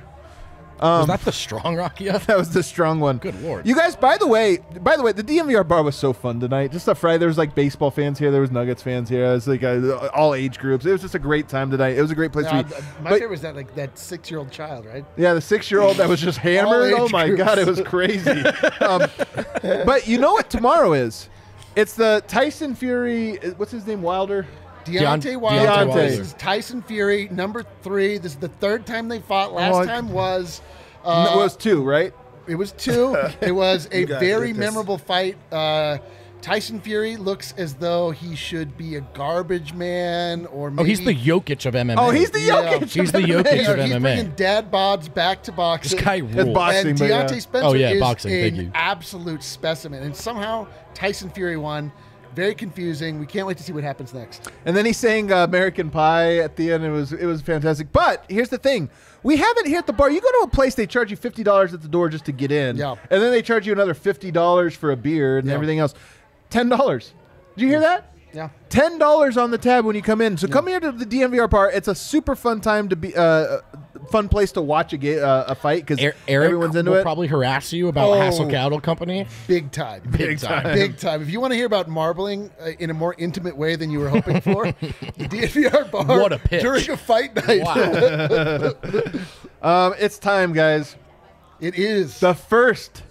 S9: Was that the strong Rakia?
S10: That was the strong one.
S9: Good lord.
S10: You guys, by the way, by the way, the D M V R bar was so fun tonight. Just a Friday. There was like baseball fans here. There was Nuggets fans here. It was like uh, all age groups. It was just a great time tonight. It was a great place
S8: Uh,
S10: to be.
S8: my
S10: But-
S8: favorite was that like that six-year-old child, right?
S10: Yeah, the six-year-old that was just hammered.
S8: age
S10: Oh my
S8: groups.
S10: god, it was crazy. um, but you know what tomorrow is? It's the Tyson Fury. What's his name? Wilder.
S8: Deontay
S9: Deont-
S8: Wilder.
S10: Deontay
S8: This
S10: Wilder.
S8: is Tyson Fury, number three. This is the third time they fought. Last
S10: Oh, I-
S8: time was
S10: No,
S8: uh,
S10: it was two, right?
S8: it was two. It was a
S7: You guys
S8: very
S7: get this.
S8: memorable fight. Uh, Tyson Fury looks as though he should be a garbage man, or maybe
S9: Oh, he's the Jokic of M M A.
S10: Oh, he's the
S8: Yeah.
S10: Jokic.
S9: He's the
S10: of
S9: Jokic
S10: M M A.
S8: He's,
S9: of
S8: he's
S9: M M A.
S8: bringing dad bods back to boxing.
S9: This guy
S10: It's
S9: rules.
S10: boxing,
S8: and
S10: but yeah.
S8: Deontay Spencer
S9: Oh, yeah,
S8: is
S9: boxing, thank
S8: an
S9: you.
S8: absolute specimen. And somehow Tyson Fury won. Very confusing. We can't wait to see what happens next.
S10: And then he sang uh, American Pie at the end. It was it was fantastic. But here's the thing: we have it here at the bar. You go to a place, they charge you fifty dollars at the door just to get in,
S8: Yeah.
S10: and then they charge you another fifty dollars for a beer and
S8: Yeah.
S10: everything else. Ten dollars. Did you hear that?
S8: Yeah.
S10: Ten dollars on the tab when you come in. So come here to the D M V R bar. It's a super fun time to be, uh, fun place to watch a ga- uh, a fight because
S9: Er- Eric
S10: everyone's into
S9: will
S10: it.
S9: probably harass you about
S8: Oh.
S9: Hassel Cattle Company.
S8: Big time.
S9: Big time.
S8: Big time. If you want to hear about marbling uh, in a more intimate way than you were hoping for, the D N V R bar
S9: What a pitch.
S8: during a fight night.
S10: Um, it's time, guys.
S8: It is.
S10: The first.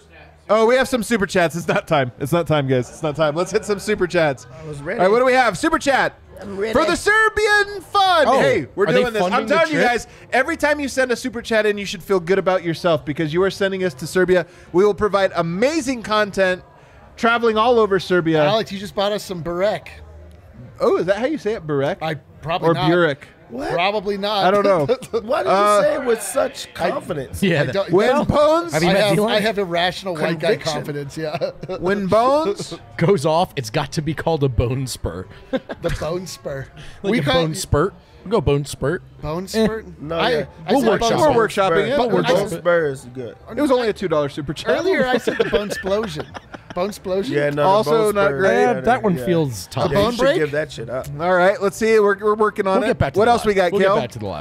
S10: Oh, we have some super chats. It's not time. It's not time, guys. It's not time. Let's hit some super chats.
S7: I was ready.
S10: All right, what do we have? Super chat.
S7: ready.
S10: For the Serbian fun.
S9: Oh,
S10: hey, we're
S9: are they
S10: doing this. I'm
S9: funding the
S10: telling you
S9: trip?
S10: guys, every time you send a super chat in, you should feel good about yourself because you are sending us to Serbia. We will provide amazing content traveling all over Serbia.
S8: Alex, you just bought us some Burek.
S10: Oh, is that how you say it? Burek?
S8: I probably
S10: or
S8: not.
S10: Burek?
S7: What?
S8: Probably not.
S10: I don't know.
S7: Why did
S10: Uh,
S7: you say it with such confidence?
S9: Yeah.
S8: I
S9: that-
S8: don't,
S10: When
S8: well,
S10: Bones,
S9: Have you
S8: I
S9: met
S8: have,
S9: Elon?
S8: I have irrational white guy
S7: Conviction.
S8: confidence. Yeah,
S10: when Bones,
S9: goes off, it's got to be called a bone spur.
S8: the bone spur.
S9: Like
S8: we
S9: a
S8: call
S9: bone spurt. We'll go bone spurt.
S8: bone spurt.
S7: No,
S8: I,
S7: yeah.
S8: I
S9: We'll
S8: said
S9: workshop
S8: bone
S9: it.
S10: we're
S8: spur.
S10: workshopping it.
S7: But
S10: We're
S7: we're
S10: both-
S7: Spur is good.
S10: it was only a two dollar super chat.
S8: Earlier, I said the bone explosion. Bone explosion.
S7: Yeah, no, the
S10: Also
S7: Bone
S10: not
S7: Spur,
S10: great.
S7: yeah,
S9: Eh, that one
S7: yeah.
S9: feels tough.
S8: A
S7: Yeah,
S8: bone
S7: you should
S8: break?
S7: give that shit up.
S10: All right, let's see. We're, we're working on
S9: We'll
S10: it.
S9: get back to
S10: what
S9: the
S10: else
S9: lab.
S10: we got,
S9: We'll
S10: Kale?
S9: get back to the lab.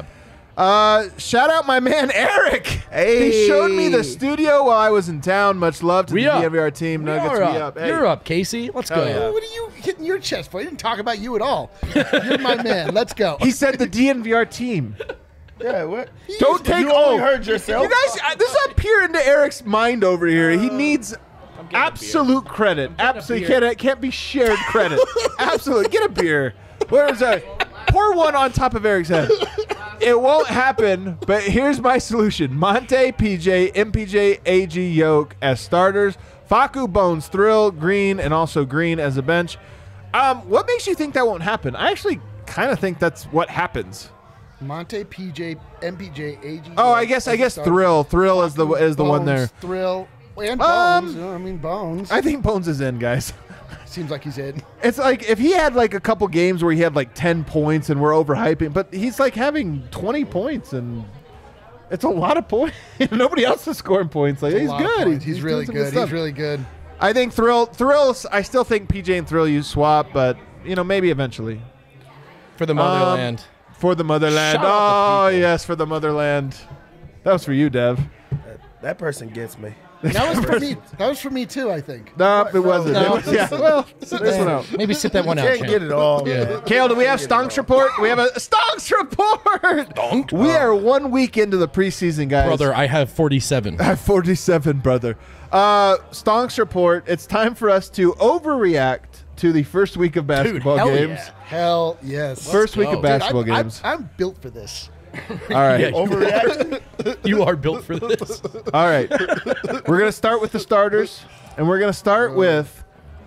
S10: Uh, shout out my man Eric.
S7: Hey.
S10: He showed me the studio while I was in town. Much love to
S9: We
S10: the
S9: up.
S10: D M V R team.
S9: We
S10: Nuggets,
S9: are
S10: we
S9: up.
S10: up. Hey.
S9: You're up, Casey. Let's go.
S10: yeah.
S8: What are you hitting your chest for? I didn't talk about you at all. You're my man. Let's go.
S10: He said the D N V R team.
S7: Yeah, what?
S10: Don't take
S7: You only
S10: oh,
S7: heard yourself.
S10: You guys, uh, this is up here into Eric's mind over here. He needs absolute credit. Absolutely can't, it can't be shared credit. Absolutely, get a beer. Where is that? Pour one on top of Eric's head. It won't happen, but here's my solution. Monte, P J, M P J, A G, Yoke as starters. Facu, Bones, Thrill, Green, and also Green as a bench. Um, what makes you think that won't happen? I actually kind of think that's what happens.
S8: Monte, P J, M P J, A G.
S10: Oh, I guess I guess Thrill. Thrill is the is the
S8: Bones,
S10: one there.
S8: Thrill and
S10: Um,
S8: Bones. I mean, Bones.
S10: I think Bones is in, guys.
S8: Seems like he's in.
S10: It's like if he had like a couple games where he had like ten points and we're overhyping, but he's like having twenty points and it's a lot of points. Nobody else is scoring points. Like
S8: It's a
S10: he's
S8: lot of
S10: good.
S8: points. He's, really
S10: doing some
S8: good.
S10: stuff.
S8: He's really good.
S10: I think Thrill, Thrills. I still think P J and Thrill you swap, but you know maybe eventually
S9: For the motherland.
S10: Um, for the motherland.
S9: Shout out
S10: Oh
S9: the people.
S10: yes, for the motherland. That was for you, Dev.
S7: That person gets me.
S8: That was for me. That was for me too. I think.
S10: No, it wasn't.
S8: No.
S10: It was- yeah. Well, sit this one out.
S9: Maybe sit that one out.
S7: Can't
S9: Cam.
S7: get it all.
S9: Yeah.
S10: Kale, do we have Stonks report? We have a Stonks report.
S9: Stonk?
S10: We are one week into the preseason, guys.
S9: Brother, I have forty-seven.
S10: I have forty-seven, brother. Uh, Stonks report. It's time for us to overreact to the first week of basketball
S9: hell
S10: games.
S9: yeah.
S8: Hell yes.
S10: First week
S9: go.
S10: of basketball
S8: Dude, I'm,
S10: games.
S8: I'm, I'm built for this.
S10: All right.
S9: Yeah,
S7: Overreact.
S9: You are built for this.
S10: All right. We're going to start with the starters, and we're going to start with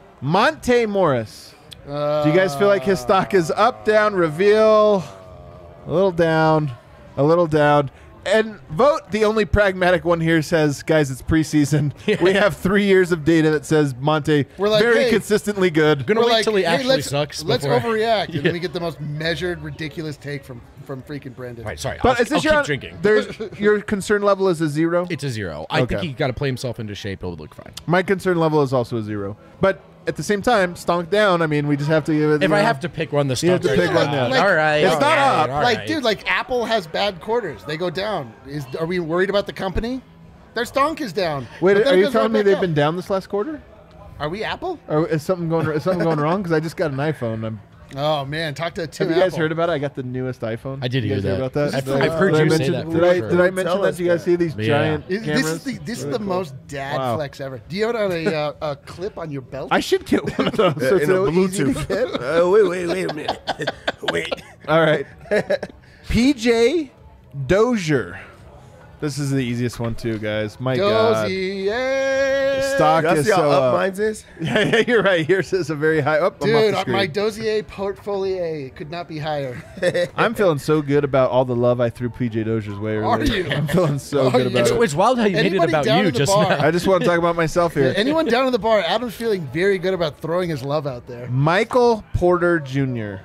S10: Monte Morris.
S8: Uh,
S10: Do you guys feel like his stock is up, down, reveal, a little down, a little down? And vote, the only pragmatic one here says, guys, it's preseason.
S9: Yeah.
S10: We have three years of data that says Monte
S8: We're like,
S10: very
S8: hey,
S10: consistently good.
S9: Gonna
S8: We're
S9: wait
S8: like,
S9: till he
S8: hey,
S9: actually
S8: let's,
S9: sucks.
S8: Let's
S9: before I-
S8: overreact, and
S9: Yeah.
S8: then we get the most measured, ridiculous take from from freaking Brandon.
S9: All right, sorry.
S10: But
S9: I'll,
S10: is this
S9: I'll
S10: your,
S9: keep drinking.
S10: There's, your concern level is a zero?
S9: It's a zero. I think
S10: Okay.
S9: he got to play himself into shape. It'll look fine.
S10: My concern level is also a zero. But at the same time, stonk down, I mean, we just have to give it.
S9: If
S10: you
S9: I
S10: know,
S9: have to pick one, the
S10: You have
S9: Stonks
S10: to
S9: are
S10: pick
S9: fine.
S10: one now.
S8: Like,
S9: all right.
S10: it's
S9: all
S10: not
S9: right,
S10: up.
S9: all
S8: Like,
S9: right.
S8: dude, like Apple has bad quarters. They go down. Is are we worried about the company? Their stonk is down.
S10: Wait,
S8: But then
S10: are
S8: it
S10: you
S8: goes
S10: telling
S8: right
S10: me
S8: back
S10: they've
S8: up.
S10: been down this last quarter?
S8: Are we Apple?
S10: Or is something going is something going wrong? Because I just got an iPhone. I'm,
S8: Oh man, talk to Tim.
S10: have you guys
S8: Apple.
S10: heard about it? I got the newest iPhone.
S9: I did
S10: You
S9: hear
S10: guys
S9: that.
S10: about that.
S9: I've-
S10: Did I-
S9: I've heard
S10: did I
S9: you say
S10: mention-
S9: that
S10: Did I,
S9: for
S10: did
S9: sure.
S10: I mention
S7: Tell
S10: that?
S7: us
S10: Do you guys
S7: that.
S10: see these
S9: Yeah.
S10: giant
S8: Is-
S10: cameras?
S8: This is the this is
S10: Really
S8: the
S10: cool.
S8: most dad
S10: Wow.
S8: flex ever. Do you have it on a uh, a clip on your belt?
S10: I should get one of those. so it's
S7: in a
S10: so easy to
S7: Bluetooth.
S10: get.
S7: Uh, wait, wait, wait a minute. Wait.
S10: All right. P J Dozier. This is the easiest one too, guys. My God.
S8: Dozy, yeah.
S10: Stock
S7: Y'all
S10: is
S7: see how
S10: so
S7: up
S10: up.
S7: mine is?
S10: Yeah, yeah, you're right. Yours is a very high up. I'm off
S8: Dude,
S10: the
S8: uh,
S10: screen.
S8: my Dozier portfolio could not be higher.
S10: I'm feeling so good about all the love I threw P J Dozier's way earlier.
S8: Are you?
S10: I'm feeling so
S8: Are
S10: good
S8: you?
S10: about
S9: It's,
S10: it.
S9: it's wild how you made it
S8: Anybody
S9: about
S8: down
S9: you
S8: in the
S9: just
S8: bar?
S9: now.
S10: I just want to talk about myself here.
S8: Anyone down in the bar, Adam's feeling very good about throwing his love out there.
S10: Michael Porter Junior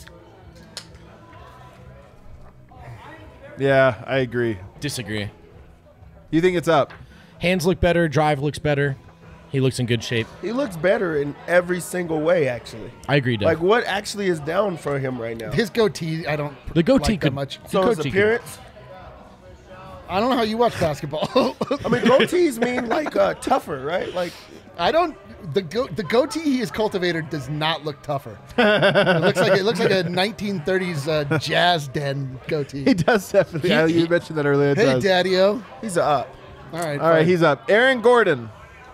S10: Yeah, I agree.
S9: Disagree.
S10: You think it's up?
S9: Hands look better. Drive looks better. He looks in good shape.
S7: He looks better in every single way, actually.
S9: I agree, Doug.
S7: Like, what actually is down for him right now?
S8: His goatee, I don't
S9: The goatee
S8: like
S9: could-
S8: that much.
S7: So
S9: the
S7: his
S9: goatee
S7: appearance?
S8: I don't know how you watch basketball.
S7: I mean, goatees mean, like, uh, tougher, right? Like,
S8: I don't. The go, the goatee he has cultivated does not look tougher. it looks like it looks like a nineteen thirties uh, jazz den goatee.
S10: He does definitely.
S9: He-
S10: yeah, you
S9: he-
S10: mentioned that earlier. It
S8: Hey,
S10: does.
S8: Daddy-O.
S7: he's a up.
S8: All right.
S10: All right,
S8: fine.
S10: he's up. Aaron Gordon.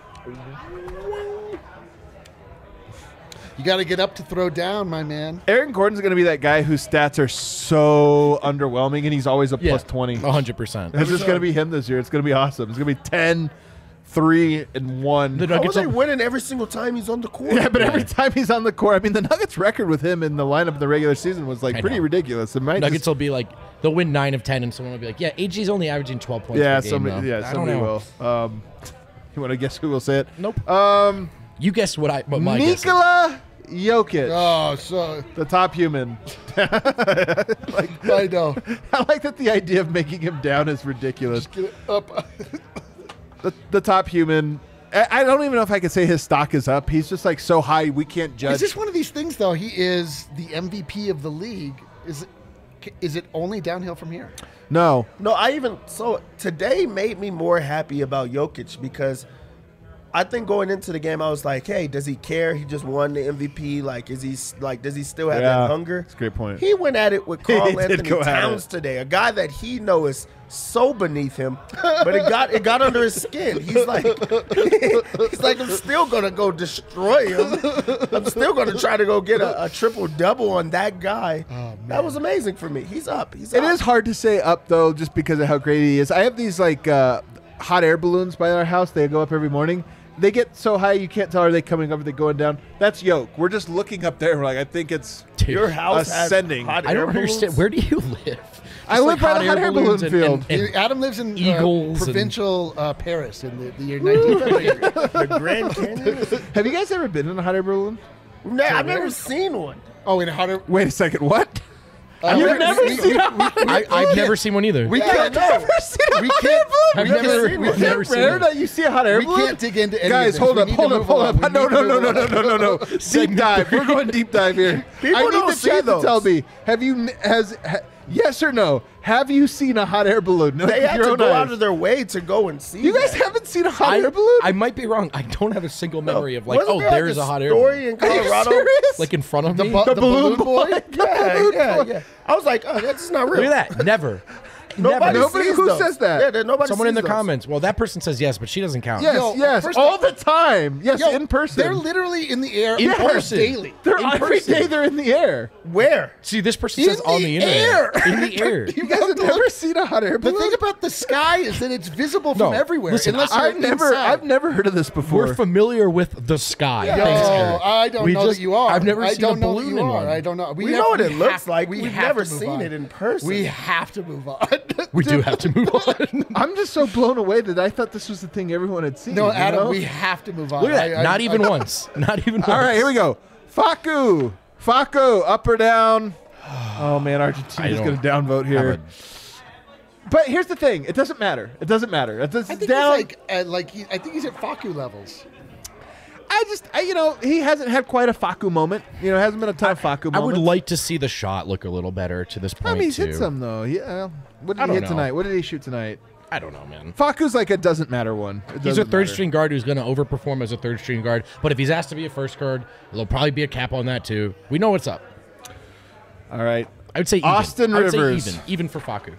S8: You got to get up to throw down, my man.
S10: Aaron Gordon's going to be that guy whose stats are so underwhelming, and he's always a
S9: yeah,
S10: plus twenty.
S9: one hundred percent.
S10: It's just going to be him this year. It's going to be awesome. It's going to be ten, three, and one.
S9: The
S7: How
S9: Nuggets
S7: are they
S9: will-
S7: winning every single time he's on the court?
S10: Yeah, but
S9: Yeah.
S10: every time he's on the court, I mean, the Nuggets' record with him in the lineup in the regular season was like
S9: I
S10: pretty
S9: know.
S10: ridiculous. It might
S9: Nuggets
S10: just,
S9: will be like, they'll win nine of ten, and someone will be like, yeah, A G's only averaging twelve points
S10: yeah,
S9: per game,
S10: somebody,
S9: though.
S10: yeah,
S9: I don't
S10: somebody
S9: know.
S10: will. Um, you want to guess who will say it?
S9: Nope.
S10: Um,
S9: You guessed what I what my guess is.
S10: Nikola Jokic,
S8: Oh, so
S10: the top human. like,
S8: I know.
S10: I like that the idea of making him down is ridiculous.
S8: Get it up.
S10: The, the top human. I, I don't even know if I could say his stock is up. He's just like so high we can't judge.
S8: Is this one of these things though? He is the M V P of the league. Is it? Is it only downhill from here?
S10: No.
S7: No, I even so today made me more happy about Jokic because I think going into the game I was like, hey, does he care? He just won the M V P. Like, is he like? Does he still have
S10: Yeah,
S7: that hunger?
S10: that's a great point.
S7: He went at it with
S10: He
S7: Carl
S10: did
S7: Anthony
S10: go at
S7: Towns
S10: it.
S7: today, a guy that he knows is so beneath him, but it got it got under his skin. He's like, he's like, I'm still gonna go destroy him. I'm still gonna try to go get a, a triple double on that guy.
S8: Oh,
S7: that was amazing for me. He's up. He's
S10: It
S7: up.
S10: is hard to say up though, just because of how great he is. I have these like uh, hot air balloons by our house. They go up every morning. They get so high you can't tell are they coming up or they going down. That's Yoke. We're just looking up there. We're like, I think it's
S9: Dude,
S7: Your house has
S10: ascending.
S7: hot
S9: I
S7: air
S9: don't understand.
S7: balloons?
S9: Where do you live?
S10: I
S9: Just
S10: live by the hot air balloon
S9: balloons and-
S10: field.
S9: and- and
S8: Adam lives in
S9: Eagles
S8: uh,
S9: and-
S8: provincial uh, Paris in the, the year nineteen fifty.
S7: the Grand Canyon.
S10: Have you guys ever been in a hot air balloon?
S7: No, I've never seen one.
S8: Oh, in a hotter.
S10: Wait a second. What?
S8: Uh,
S10: You've
S8: we-
S10: never
S8: we-
S10: seen
S8: we-
S10: a hot air
S9: I, I've never seen one either.
S8: We
S7: Yeah,
S8: can't.
S7: no.
S10: Never seen a
S8: We
S10: hot
S8: can't-
S10: air balloon?
S9: I've
S10: We've
S9: never-
S10: seen
S9: we've
S10: one.
S9: never
S10: Is it
S9: seen
S10: rare
S9: one.
S10: that you see a hot air
S8: We
S10: balloon?
S8: can't dig into any
S10: Guys,
S8: of this.
S10: hold
S8: We
S10: up,
S8: need
S10: hold
S8: to
S10: up,
S8: move
S10: hold
S8: on.
S10: up.
S8: We
S10: No,
S8: need
S10: no,
S8: to
S10: no,
S8: move
S10: no, no,
S8: on.
S10: no, no, no, no. Deep dive. We're going deep dive here.
S7: People
S10: I need
S7: don't
S10: the
S7: see
S10: chat to
S7: those.
S10: tell me. Have you n- has ha, yes or no? Have you seen a hot air balloon? Like,
S7: They
S10: with
S7: had
S10: your
S7: to
S10: own
S7: go
S10: eyes?
S7: out of their way to go and see.
S10: You guys
S7: that.
S10: haven't seen a hot
S9: I,
S10: air balloon?
S9: I might be wrong. I don't have a single memory of like,
S7: Wasn't
S9: oh,
S7: there, like,
S9: there's
S7: a
S9: a hot air
S7: story
S9: balloon.
S7: in Colorado.
S10: serious?
S9: Like in front of
S8: The,
S9: me.
S8: bu-
S10: The
S8: the
S10: balloon
S8: balloon boy.
S10: boy?
S7: Yeah, yeah, yeah. I was like, oh, that's not real.
S9: Look at that. Never.
S7: Nobody,
S10: Nobody
S7: sees
S10: who
S7: those.
S10: says that?
S7: Yeah, there- nobody
S9: Someone in
S7: sees
S9: the
S7: those.
S9: comments. Well, that person says yes, but she doesn't count.
S10: Yes,
S8: Yo,
S10: yes,
S8: first
S10: all
S8: off-
S10: the time. Yes,
S8: Yo,
S10: in person.
S8: They're literally in the air
S9: In
S8: almost
S9: person.
S8: daily.
S10: They're
S9: in
S10: every
S9: person.
S10: day. They're in the air.
S7: Where?
S9: See, this person
S8: In
S9: says on
S8: the
S9: the
S8: air.
S9: internet. In the air.
S10: You guys have never seen a hot air
S8: The
S10: balloon?
S8: thing about the sky is that it's visible from
S9: No,
S8: everywhere.
S9: listen,
S8: unless you're
S10: I've never,
S8: inside.
S10: I've never heard of this before.
S9: We're familiar with the sky.
S8: Yo,
S9: Thanks, Eric.
S8: I don't
S9: We
S8: know
S9: just-
S8: that you are.
S9: I've never
S8: I
S9: seen
S8: don't
S9: a
S8: know
S9: balloon
S8: that you
S9: in
S8: are.
S9: one.
S8: I don't know.
S7: We know what it
S8: we
S7: looks
S8: have-
S7: like.
S8: we
S7: We've
S8: have
S7: never
S8: to move
S7: seen
S8: on.
S7: it in person.
S8: We have to move on.
S9: We do have to move on.
S10: I'm just so blown away that I thought this was the thing everyone had seen.
S8: No,
S10: you
S8: Adam,
S10: know?
S8: we have to move on.
S9: Look at that.
S8: I- I-
S9: Not even
S8: I-
S9: once. Not even once.
S10: All right, here we go. Facu. Facu, up or down? Oh, man,
S9: I
S10: Argentina's
S9: don't
S10: going to downvote here.
S9: have
S10: But here's the thing. It doesn't matter. It doesn't matter. It does,
S8: I think
S10: down.
S8: he's like, uh, like he, I think he's at Faku levels.
S10: I just, I, you know, he hasn't had quite a Facu moment. You know, hasn't been a ton of Facu moments.
S9: I would like to see the shot look a little better to this point,
S10: I mean, he's
S9: too.
S10: hit some, though. Yeah. What did
S9: I
S10: he
S9: don't
S10: hit
S9: know.
S10: tonight? What did he shoot tonight?
S9: I don't know, man.
S10: Facu's like a doesn't matter one. It
S9: He's a
S10: doesn't
S9: third
S10: matter.
S9: string guard who's going to overperform as a third string guard. But if he's asked to be a first guard, there'll probably be a cap on that, too. We know what's up.
S10: All right.
S9: I would say even.
S10: Austin
S9: I would say
S10: Rivers.
S9: even. Even for Facu.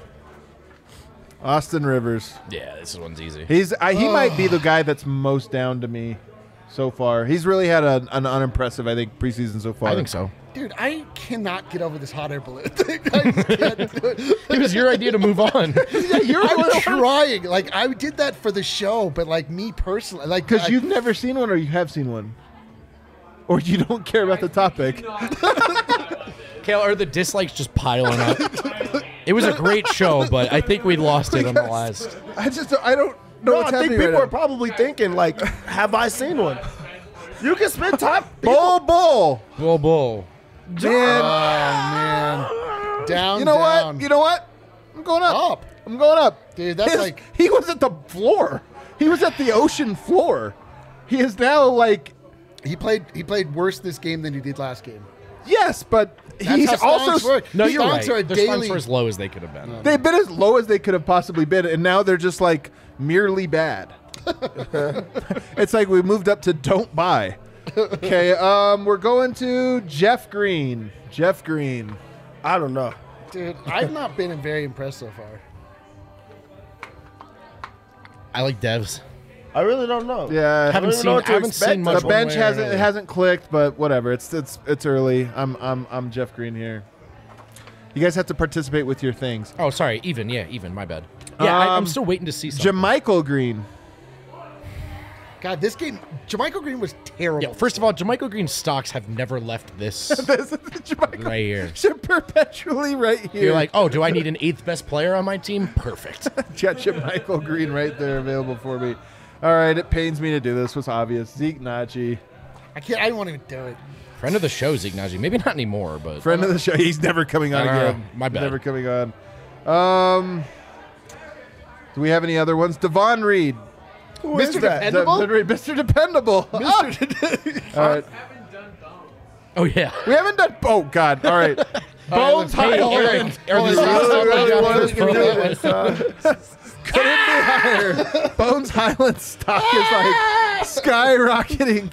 S10: Austin Rivers.
S9: Yeah, this one's easy.
S10: He's I, he might be the guy that's most down to me so far. He's really had a, an unimpressive, I think, preseason so far.
S9: I think so.
S8: Dude, I cannot get over this hot air balloon thing. I just can't do it.
S9: It was your idea to move on.
S10: You're
S8: I'm trying. Like I did that for the show, but like me personally, like
S10: because
S8: I-
S10: you've never seen one, or you have seen one, or you don't care about the topic.
S9: Kale, are the dislikes just piling up? It was a great show, but I think we lost it on the last.
S10: I just I don't know
S7: No,
S10: what's
S7: I think
S10: happening
S7: people
S10: right
S7: are probably thinking, like, have I seen one? You can spend time.
S10: now. Bull, bull,
S9: Bull, bull.
S10: man.
S8: Oh man, down.
S10: You know
S8: down.
S10: what? You know what? I'm going up.
S8: Up.
S10: I'm going up,
S8: Dude, that's
S10: His-
S8: like-
S10: he was at the floor. He was at the ocean floor. He is now like
S8: He played. He played worse this game than he did last game.
S10: yes, but
S8: That's
S10: he's
S8: how stonks
S10: also
S8: work.
S9: No, you're
S8: Stonks
S9: right.
S8: are a
S9: The
S8: daily.
S9: stunts were as low as they could have been.
S10: they've been as low as they could have possibly been, and now they're just like merely bad. It's like we moved up to don't buy. Okay, um, we're going to Jeff Green. Jeff Green.
S7: I don't know.
S8: Dude, I've not been very impressed so far.
S9: I like devs.
S7: I really don't know.
S10: Yeah,
S7: I
S9: Haven't
S7: don't know
S9: seen-
S7: what to
S9: haven't
S7: expect.
S9: seen much
S10: the
S9: one
S10: bench
S9: way or
S10: hasn't
S9: another.
S10: it hasn't clicked, but whatever. It's it's it's early. I'm I'm I'm Jeff Green here. You guys have to participate with your things.
S9: Oh, sorry. Even. Yeah, even. My bad. Yeah, I, I'm
S10: Um,
S9: still waiting to see something.
S10: Jamichael Green.
S8: God, this game, Jermichael Green was terrible.
S9: Yeah, first of all, Jamichael Green's stocks have never left this
S10: This is Jamichael
S9: right here.
S10: Should perpetually right here.
S9: You're like, oh, do I need an eighth best player on my team? Perfect.
S10: got Jamichael Green right there available for me. All right, it pains me to do this. Was obvious. Zeke Naji,
S8: I can't. I don't want to even do it.
S9: Friend of the show, Zeke Naji. Maybe not anymore, but
S10: friend of the show. He's never coming on
S9: Uh,
S10: again.
S9: my bad.
S10: Never coming on. Um, do we have any other ones? Devon Reed.
S7: Who is
S8: Mister
S7: that?
S8: Dependable?
S10: Devon Reed, Mister Dependable.
S8: Mister
S10: All right.
S9: oh yeah.
S10: We haven't done. Oh God! All right. Bones
S9: Hey,
S10: Highland.
S9: Eric, are
S8: Hold
S9: these
S8: on, hold on,
S10: really
S8: hold on,
S10: wanted
S8: hold
S10: to
S8: on.
S10: do this, uh, Couldn't be higher. Bones Highland stock is like skyrocketing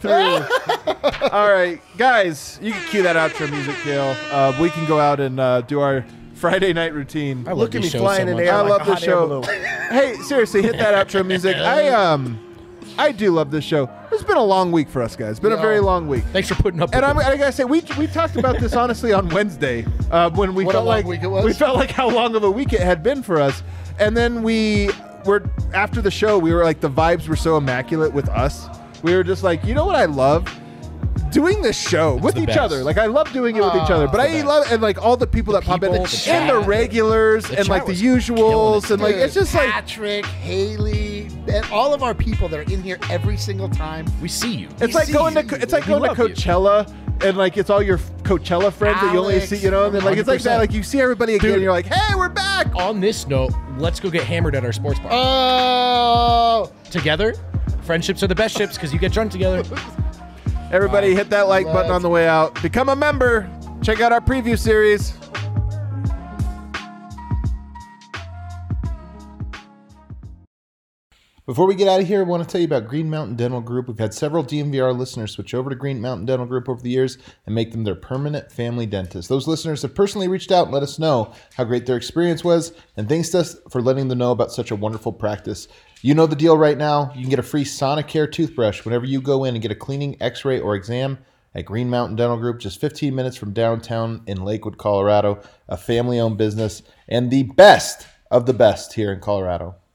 S10: through. All right, guys, you can cue that outro music, Kale. Uh, we can go out and uh, do our Friday night routine.
S9: I love
S7: Look at
S9: these
S7: me
S9: shows
S7: flying
S9: so
S7: in the
S9: much.
S7: air
S10: I
S7: like
S10: love
S7: a
S10: this
S7: hot air
S10: show.
S7: balloon.
S10: Hey, seriously, hit that outro music. I um, I do love this show. It's been a long week for us guys. It's been a very long week.
S9: Thanks for putting up
S10: And
S9: with
S10: I'm,
S9: it.
S10: I gotta say, we we talked about this honestly on Wednesday uh, when we
S8: What a
S10: felt
S8: long
S10: like
S8: week it was.
S10: we felt like how long of a week it had been for us. And then we were after the show, we were like the vibes were so immaculate with us. We were just like, you know what I love? Doing this show with
S9: the
S10: each
S9: best.
S10: other. Like I love doing it with each
S8: Oh,
S10: other. But
S8: the
S10: I
S8: best.
S10: love and like all the people that pop in
S9: people,
S10: and
S9: the
S10: the
S9: chat.
S10: regulars
S9: The
S10: and
S9: chat
S10: like the
S9: was killing
S10: usuals
S9: it.
S10: and like it's just like
S8: Patrick, Haley, and all of our people that are in here every single time.
S9: We see you.
S10: It's like
S8: see
S10: going to
S8: you.
S10: it's like
S9: We
S10: going to
S9: love you.
S10: Coachella and like it's all your Coachella friends that you only
S8: Alex,
S10: see, you know, and then like it's like that.
S9: one hundred percent.
S10: Like you see everybody again,
S9: Dude.
S10: and you're like, hey, we're back.
S9: On this note, let's go get hammered at our sports bar.
S8: Oh,
S9: Together, friendships are the best ships because you get drunk together.
S10: Everybody hit that like button
S8: Let's-
S10: on the way out. Become a member. Check out our preview series.
S6: Before we get out of here, I want to tell you about Green Mountain Dental Group. We've had several D M V R listeners switch over to Green Mountain Dental Group over the years and make them their permanent family dentist. Those listeners have personally reached out and let us know how great their experience was, and thanks to us for letting them know about such a wonderful practice. You know the deal right now. You can get a free Sonicare toothbrush whenever you go in and get a cleaning, x-ray, or exam at Green Mountain Dental Group, just fifteen minutes from downtown in Lakewood, Colorado, a family-owned business, and the best of the best here in Colorado.